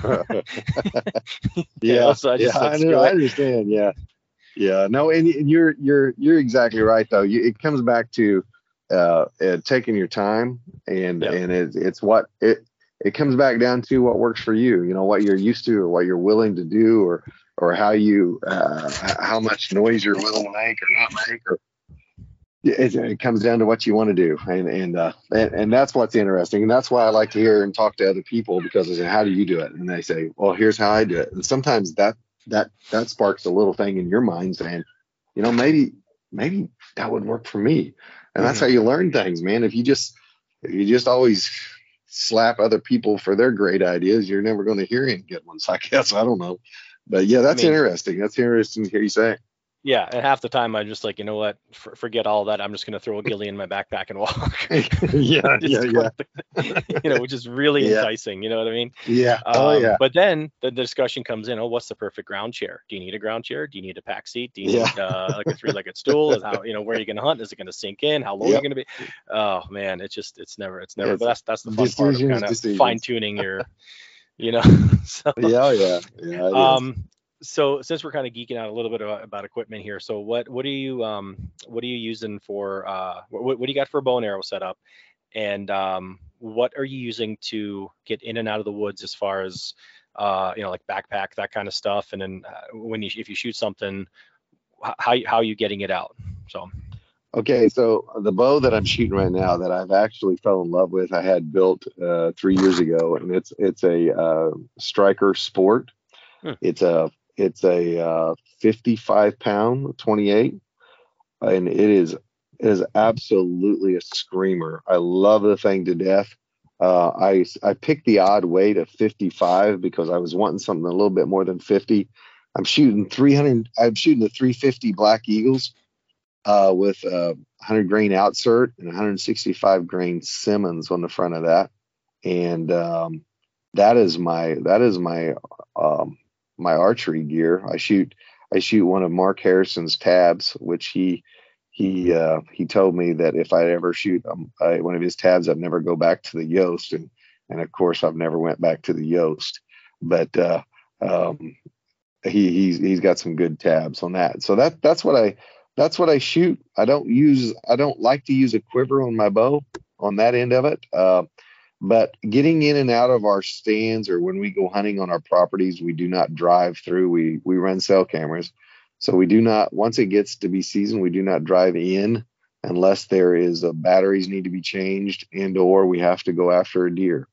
So I just I understand. Yeah. Yeah. No, and you're exactly right though. It comes back to taking your time, and it's what it comes back down to what works for you. What you're used to, or what you're willing to do, or how you how much noise you're willing to make or not make, or it comes down to what you want to do, and that's what's interesting, and that's why I like to hear and talk to other people, because I say, how do you do it? And they say, well, here's how I do it. And sometimes that sparks a little thing in your mind saying, maybe maybe that would work for me. And that's how Mhm. you learn things, man. If you just always slap other people for their great ideas, you're never going to hear any good ones, I guess. I don't know. But yeah, I that's mean, interesting. That's interesting to hear you say. yeah, and half the time I'm just like, you know what? Forget all that. I'm just gonna throw a ghillie in my backpack and walk. Yeah, yeah, Just go yeah. which is really Yeah, enticing. You know what I mean? yeah. Oh yeah. But then the discussion comes in. Oh, what's the perfect ground chair? Do you need a ground chair? Do you need a pack seat? Do you Yeah. need like a three-legged stool? Is how where are you going to hunt? Is it going to sink in? How low are you Yep. going to be? Oh man, it's never. But It's that's the fun part of decisions, kind of fine decisions. tuning your, you know. So Yeah, oh, yeah. Yeah, it is. um, so since we're kind of geeking out a little bit about equipment here, so what are you using for what do you got for a bow and arrow setup? And what are you using to get in and out of the woods as far as like backpack, that kind of stuff? And then if you shoot something, how are you getting it out? So Okay, so the bow that I'm shooting right now that I've actually fell in love with, I had built 3 years ago, and it's a Striker Sport. hmm, It's a 55 pound 28, and it is absolutely a screamer. I love the thing to death. I picked the odd weight of 55 because I was wanting something a little bit more than 50. I'm shooting 300. I'm shooting the 350 Black Eagles with 100 grain outsert and 165 grain Simmons on the front of that, and that is my um, my archery gear. I shoot one of Mark Harrison's tabs, which he told me that if I ever shoot one of his tabs, I'd never go back to the Yost, and of course I've never went back to the Yost, but um, he's got some good tabs on that. So that's what I shoot. I don't like to use a quiver on my bow on that end of it. But getting in and out of our stands or when we go hunting on our properties, we do not drive through. We run cell cameras. So we do not, once it gets to be season, we do not drive in unless there is batteries need to be changed and or we have to go after a deer,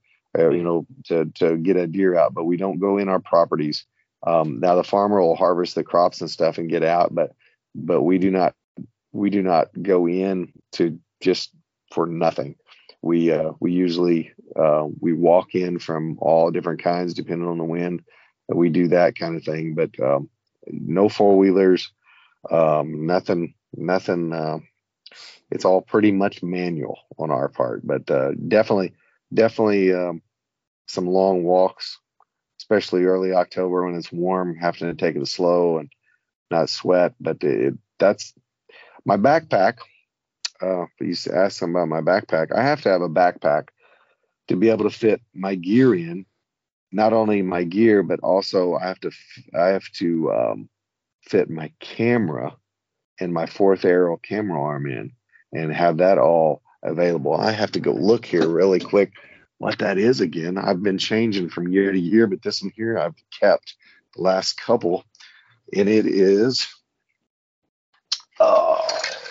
to get a deer out. But we don't go in our properties. Now the farmer will harvest the crops and stuff and get out, but we do not go in to just for nothing. We usually we walk in from all different kinds depending on the wind. We do that kind of thing, but no four wheelers, nothing. It's all pretty much manual on our part, but definitely some long walks, especially early October when it's warm, having to take it slow and not sweat. But that's my backpack. You used to ask them about my backpack. I have to have a backpack to be able to fit my gear in. Not only my gear, but also I have to fit my camera and my fourth arrow camera arm in, and have that all available. I have to go look here really quick what that is again. I've been changing from year to year, but this one here I've kept the last couple, and it is. Uh,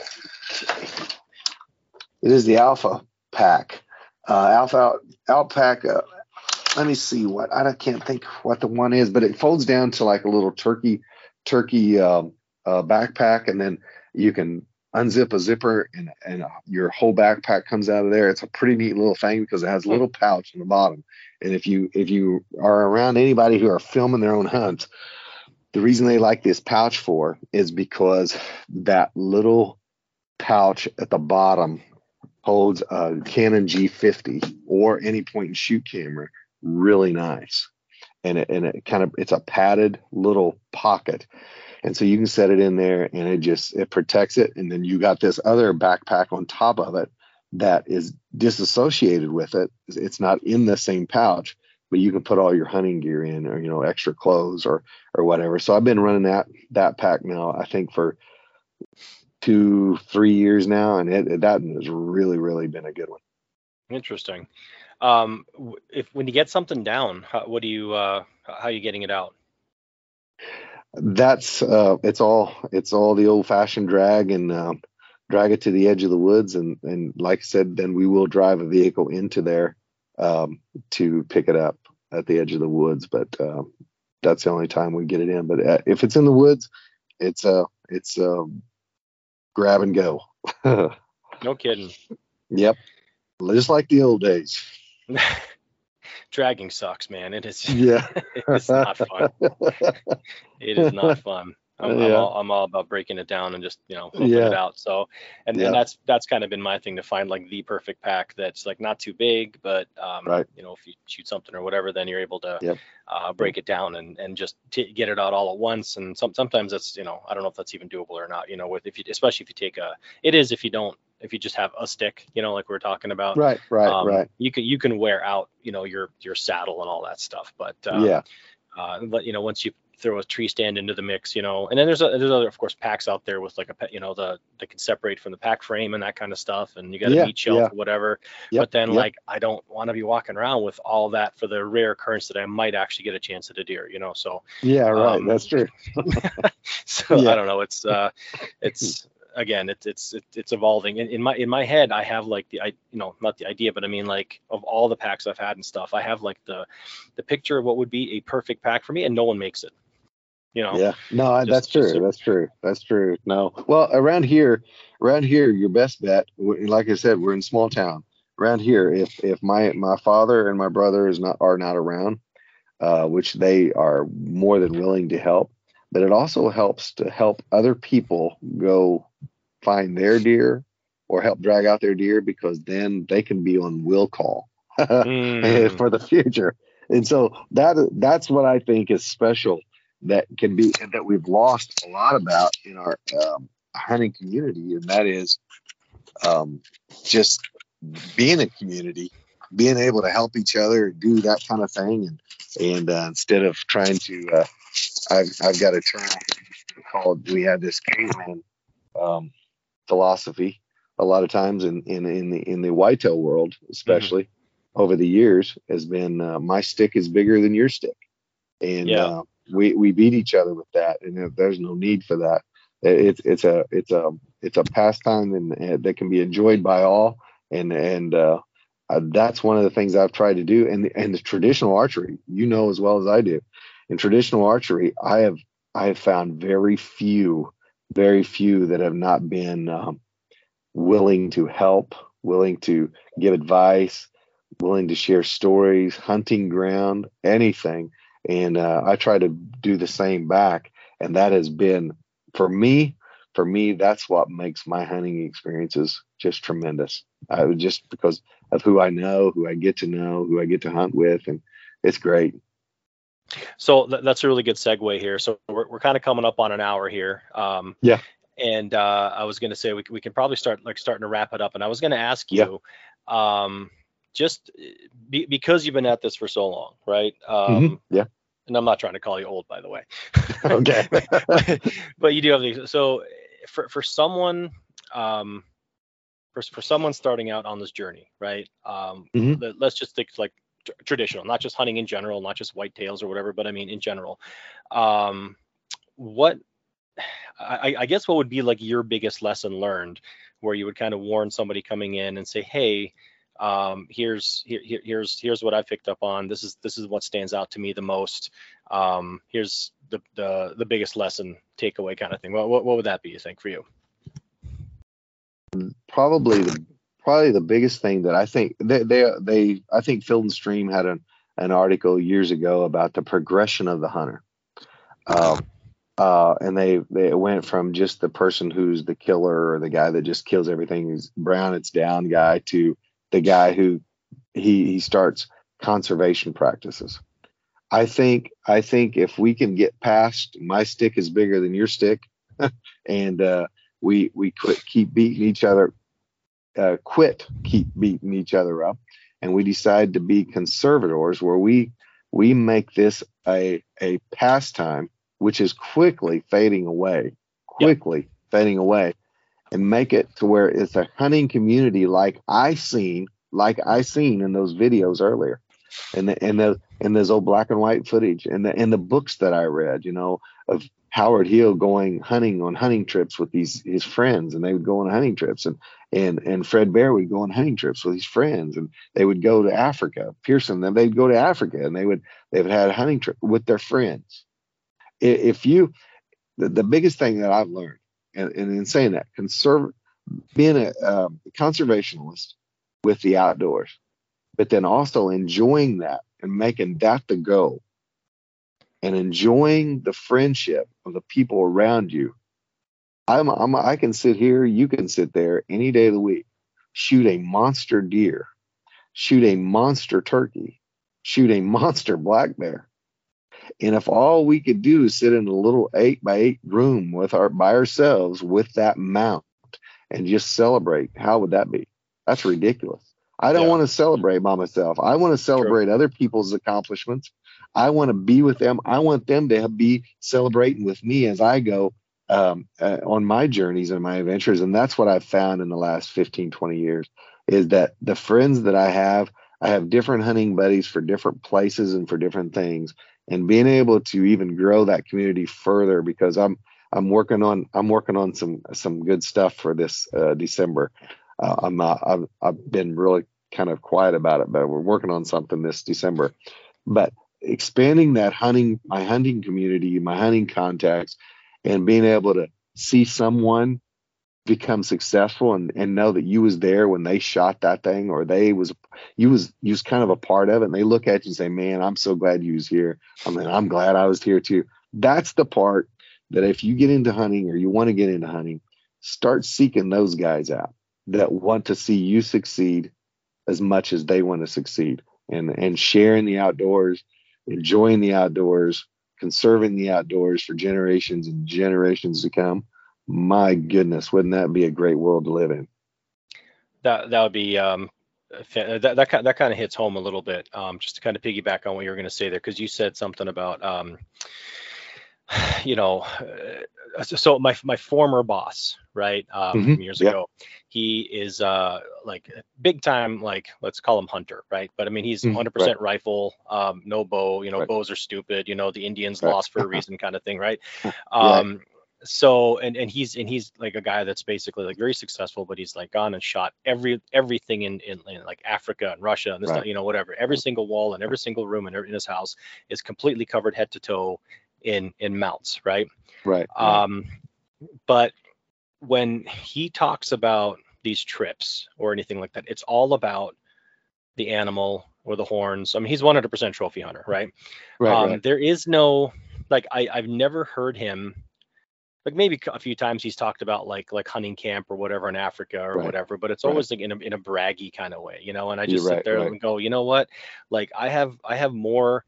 It is the Alpha Pack. Alpha Pack. Let me see what I can't think what the one is, but it folds down to like a little turkey backpack, and then you can unzip a zipper, and your whole backpack comes out of there. It's a pretty neat little thing because it has a hmm, little pouch in the bottom. And if you are around anybody who are filming their own hunts, the reason they like this pouch for is because that little pouch at the bottom holds a Canon G50 or any point and shoot camera really nice. And it kind of, it's a padded little pocket. And so you can set it in there and it protects it. And then you got this other backpack on top of it that is disassociated with it. It's not in the same pouch, but you can put all your hunting gear in, or, extra clothes or whatever. So I've been running that pack now, I think for 2-3 years now, and that has really, really been a good one. interesting. If when you get something down, how are you getting it out? That's it's all the old fashioned drag, and drag it to the edge of the woods, and like I said, then we will drive a vehicle into there to pick it up at the edge of the woods. But that's the only time we get it in. But if it's in the woods, it's grab and go. No kidding. Yep, just like the old days. Dragging sucks, man. It is. Yeah. It's not fun. It is not fun. Yeah. I'm all about breaking it down and just, flipping it Yeah. out. So, and Yeah. that's kind of been my thing, to find like the perfect pack that's like not too big, but Right. if you shoot something or whatever, then you're able to Yep. break it down and just get it out all at once. And sometimes that's, I don't know if that's even doable or not. Especially if you take if you just have a stick, like we were talking about. Right. Right. You can wear out, your saddle and all that stuff, but Yeah. but once you throw a tree stand into the mix, and then there's other, of course, packs out there with like that can separate from the pack frame and that kind of stuff, and you got a Yeah, meat shelf yeah. or whatever. Yep, But then yep. like I don't want to be walking around with all that for the rare occurrence that I might actually get a chance at a deer, so Yeah. Right. That's true. so Yeah. I don't know, it's again, it's evolving. In my head, I have like not the idea, but I mean, like, of all the packs I've had and stuff, I have like the picture of what would be a perfect pack for me, and no one makes it. Yeah. No, that's just- true. That's true. No. Well, around here, your best bet, like I said, we're in small town. Around here, if my father and my brother are not around, which they are more than willing to help, but it also helps to help other people go find their deer or help drag out their deer, because then they can be on will call for the future. And so that's what I think is special, that we've lost a lot about in our hunting community, and that is just being a community, being able to help each other do that kind of thing, and instead of trying to I've got a term called, we have this caveman philosophy a lot of times in the whitetail world, especially over the years, has been my stick is bigger than your stick, and we beat each other with that, and there's no need for that. It's a pastime and that can be enjoyed by all, and that's one of the things I've tried to do. And the traditional archery, as well as I do, in traditional archery, I have found very few that have not been willing to help, willing to give advice, willing to share stories, hunting ground, anything. And I try to do the same back. And that has been, for me, that's what makes my hunting experiences just tremendous. Just because of who I know, who I get to know, who I get to hunt with, and it's great. So that's a really good segue here. So we're kind of coming up on an hour here. Yeah. And I was going to say we can probably starting to wrap it up. And I was going to ask you, just because you've been at this for so long, right? Yeah. And I'm not trying to call you old, by the way. Okay. but you do have these. So for someone, for someone starting out on this journey, right? Let's just think like traditional, not just hunting in general, not just whitetails or whatever, but I mean in general. What I guess what would be like your biggest lesson learned, where you would kind of warn somebody coming in and say, hey, here's what I picked up on. This is what stands out to me the most. Here's the biggest lesson takeaway kind of thing. What would that be, you think, for you? Probably the biggest thing that I think I think Field and Stream had an article years ago about the progression of the hunter. And they went from just the person who's the killer or the guy that just kills everything, who's brown, it's down guy, to the guy who he starts conservation practices. I think if we can get past my stick is bigger than your stick, and we keep beating each other, keep beating each other up, and we decide to be conservators, where we make this a pastime, which is quickly fading away, and make it to where it's a hunting community like I seen in those videos earlier, and those old black and white footage, and the books that I read, of Howard Hill going hunting on hunting trips with his friends, and they would go on hunting trips, and Fred Bear would go on hunting trips with his friends, and they would go to Africa. Pearson, then they'd go to Africa, and they would had a hunting trip with their friends. The biggest thing that I've learned and in saying that, being a conservationalist with the outdoors, but then also enjoying that and making that the goal and enjoying the friendship of the people around you. I can sit here, you can sit there any day of the week, shoot a monster deer, shoot a monster turkey, shoot a monster black bear. And if all we could do is sit in a little 8x8 room by ourselves with that mount and just celebrate, how would that be? That's ridiculous. I don't want to celebrate by myself. I want to celebrate other people's accomplishments. I want to be with them. I want them to be celebrating with me as I go on my journeys and my adventures. And that's what I've found in the last 15, 20 years, is that the friends that I have different hunting buddies for different places and for different things, and being able to even grow that community further, because I'm working on some good stuff for this December. I've been really kind of quiet about it, but we're working on something this December. But expanding my hunting community, my hunting contacts, and being able to see someone become successful and know that you was there when they shot that thing, or you was kind of a part of it, and they look at you and say, man, I'm so glad you was here. I mean, I'm glad I was here too. That's the part that if you get into hunting, or you want to get into hunting, start seeking those guys out that want to see you succeed as much as they want to succeed, and sharing the outdoors, enjoying the outdoors, conserving the outdoors for generations and generations to come. My goodness, wouldn't that be a great world to live in? That would be that kind of hits home a little bit. Just to kind of piggyback on what you were going to say there, because you said something about so my former boss, right, from years ago, he is like big time, like, let's call him hunter, right? But I mean, he's 100% rifle, no bow. Bows are stupid. The Indians lost for a reason, kind of thing, right? So and he's like a guy that's basically like very successful, but he's like gone and shot everything in like Africa and Russia and this stuff, whatever. Every single wall and every single room in his house is completely covered head to toe in mounts, right? But when he talks about these trips or anything like that, it's all about the animal or the horns. I mean, he's 100% trophy hunter, right? There is no, like, I've never heard him, like, maybe a few times he's talked about like hunting camp or whatever in Africa or whatever, but it's always like in a braggy kind of way, and I just sit there and go, you know what, like, I have more,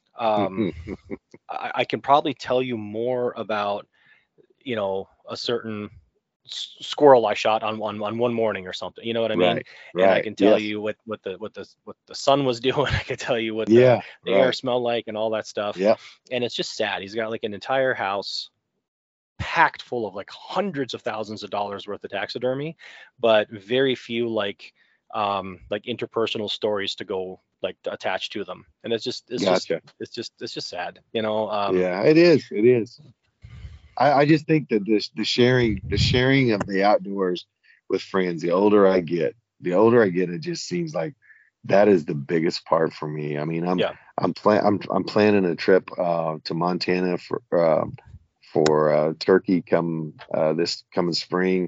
I can probably tell you more about, a certain squirrel I shot on one morning or something, you know what I mean? And I can tell you what the sun was doing. I can tell you what the air smelled like and all that stuff. And it's just sad. He's got like an entire house packed full of like hundreds of thousands of dollars worth of taxidermy, but very few like interpersonal stories to go like attached to them. And it's just sad, it is. I just think that the sharing of the outdoors with friends, the older I get, it just seems like that is the biggest part for me. I mean, I'm planning a trip to Montana for turkey this coming spring.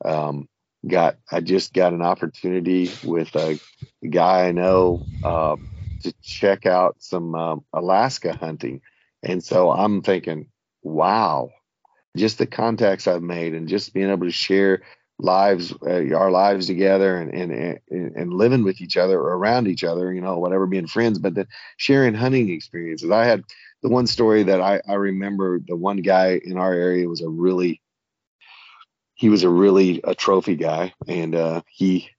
I just got an opportunity with a guy I know to check out some Alaska hunting, and so I'm thinking, wow, just the contacts I've made and just being able to share our lives together and living with each other or around each other, whatever, being friends, but then sharing hunting experiences. I had the one story that I remember, the one guy in our area was a really trophy guy, and he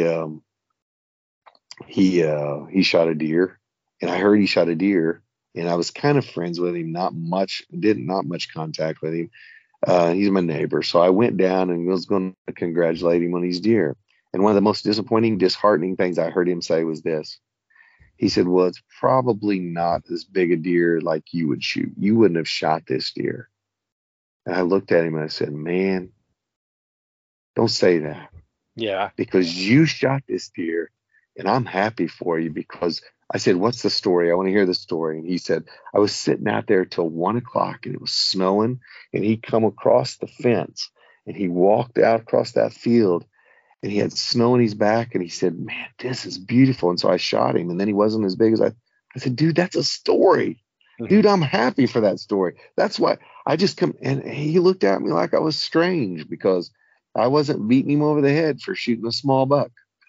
shot a deer, and I heard he shot a deer, and I was kind of friends with him, not much contact with him. He's my neighbor, so I went down and was going to congratulate him on his deer. And one of the most disheartening things I heard him say was this. He said, well, it's probably not as big a deer like you would shoot. You wouldn't have shot this deer. And I looked at him and I said, man, don't say that. Yeah. Because you shot this deer, and I'm happy for you. Because I said, what's the story? I want to hear the story. And he said, I was sitting out there till 1 o'clock and it was snowing, and he come across the fence and he walked out across that field, and he had snow in his back, and he said, "Man, this is beautiful." And so I shot him, and then he wasn't as big as I said, "Dude, that's a story. Dude, I'm happy for that story." That's why I just come, and he looked at me like I was strange because I wasn't beating him over the head for shooting a small buck.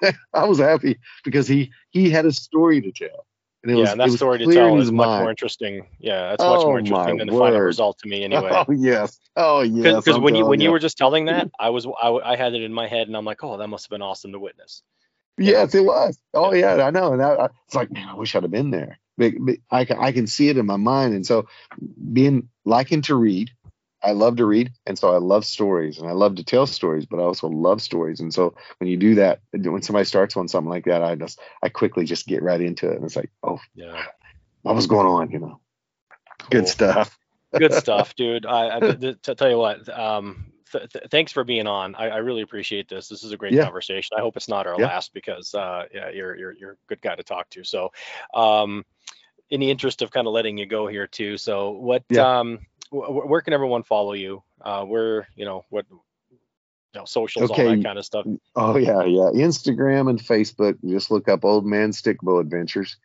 I was happy because he had a story to tell, and Yeah, and that it was story to clear in tell his is much more mind. interesting. Yeah, it's much more Oh my interesting than the final word! result to me, anyway. Oh yes! Oh yes! Because I'm when telling you you. were just telling that, I had it in my head, and I'm like, oh, that must have been awesome to witness. You know? Yes, it was. Yeah. Oh yeah, I know. And it's like, man, I wish I'd have been there. But I can see it in my mind, and so being liking to read, I love to read, and so I love stories, and I love to tell stories, but I also love stories. And so when you do that, when somebody starts on something like that, I quickly just get right into it, and it's like, oh, Yeah. what was going on? Good Cool. stuff. Good stuff, dude. To tell you what, thanks for being on. I really appreciate this. This is a great Yeah, conversation. I hope it's not our yeah. last because yeah, you're a good guy to talk to. So, um, in the interest of kind of letting you go here too. So, Yeah. where can everyone follow you? Where what socials, all that Okay. kind of stuff. Oh yeah, yeah. Instagram and Facebook. Just look up Old Man Stickbow Adventures.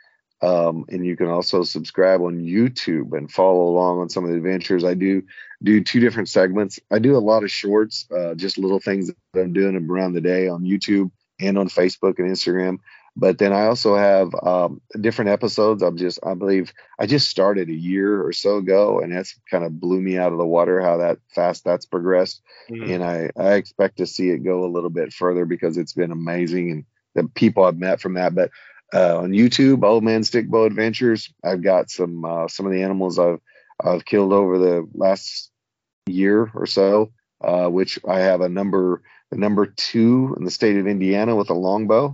And you can also subscribe on YouTube and follow along on some of the adventures. I do two different segments. I do a lot of shorts, just little things that I'm doing around the day on YouTube and on Facebook and Instagram. But then I also have different episodes. I believe I just started a year or so ago, and that's kind of blew me out of the water how that fast that's progressed. Mhm. And I expect to see it go a little bit further because it's been amazing and the people I've met from that. But on YouTube, Old Man Stickbow Adventures, I've got some of the animals I've killed over the last year or so, which I have the number two in the state of Indiana with a longbow,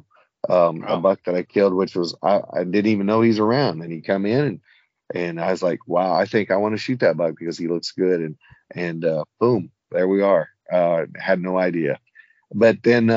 a Wow. buck that I killed, which was I didn't even know he's around, and he come in and I was like, wow, I think I want to shoot that buck because he looks good, and boom, there we are. Had no idea, but then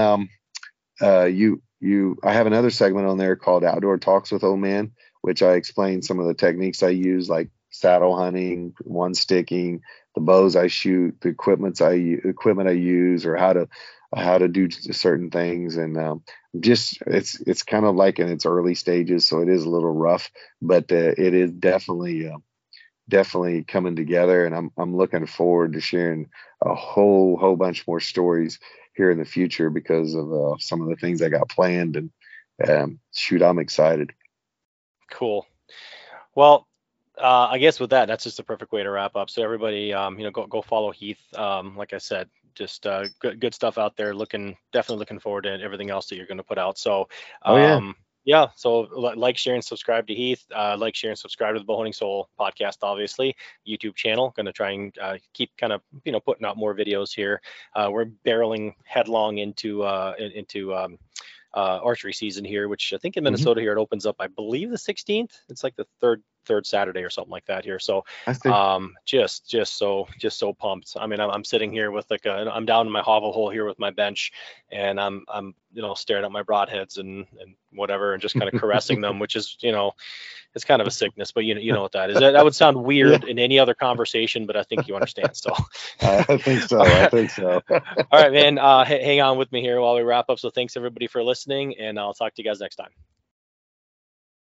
I have another segment on there called Outdoor Talks with Old Man, which I explain some of the techniques I use, like saddle hunting, one sticking, the bows I shoot, the equipment I use, or how to do certain things. And just it's kind of like in its early stages, so it is a little rough, but it is definitely coming together, and I'm looking forward to sharing a whole bunch more stories here in the future because of some of the things I got planned. And shoot, I'm excited. Cool. Well, I guess with that, that's just a perfect way to wrap up. So everybody, go follow Heath. Like I said, just good stuff out there. Definitely looking forward to everything else that you're going to put out. So, Oh yeah. yeah. So like, share, and subscribe to Heath. Like, share, and subscribe to the Bowhunting Soul podcast. Obviously, YouTube channel. Going to try and keep kind of putting out more videos here. We're barreling headlong into archery season here, which I think in Hmm. Minnesota here it opens up, I believe, the 16th. It's like the third Saturday or something like that here. So I see. just so pumped. I mean, I'm sitting here with I'm down in my hovel hole here with my bench, and I'm staring at my broadheads and whatever, and just kind of caressing them, which is it's kind of a sickness, but you know what that is. That would sound Yeah, weird in any other conversation, but I think you understand. So I think so. I think so. all right, man. Hang on with me here while we wrap up. So thanks everybody for listening, and I'll talk to you guys next time.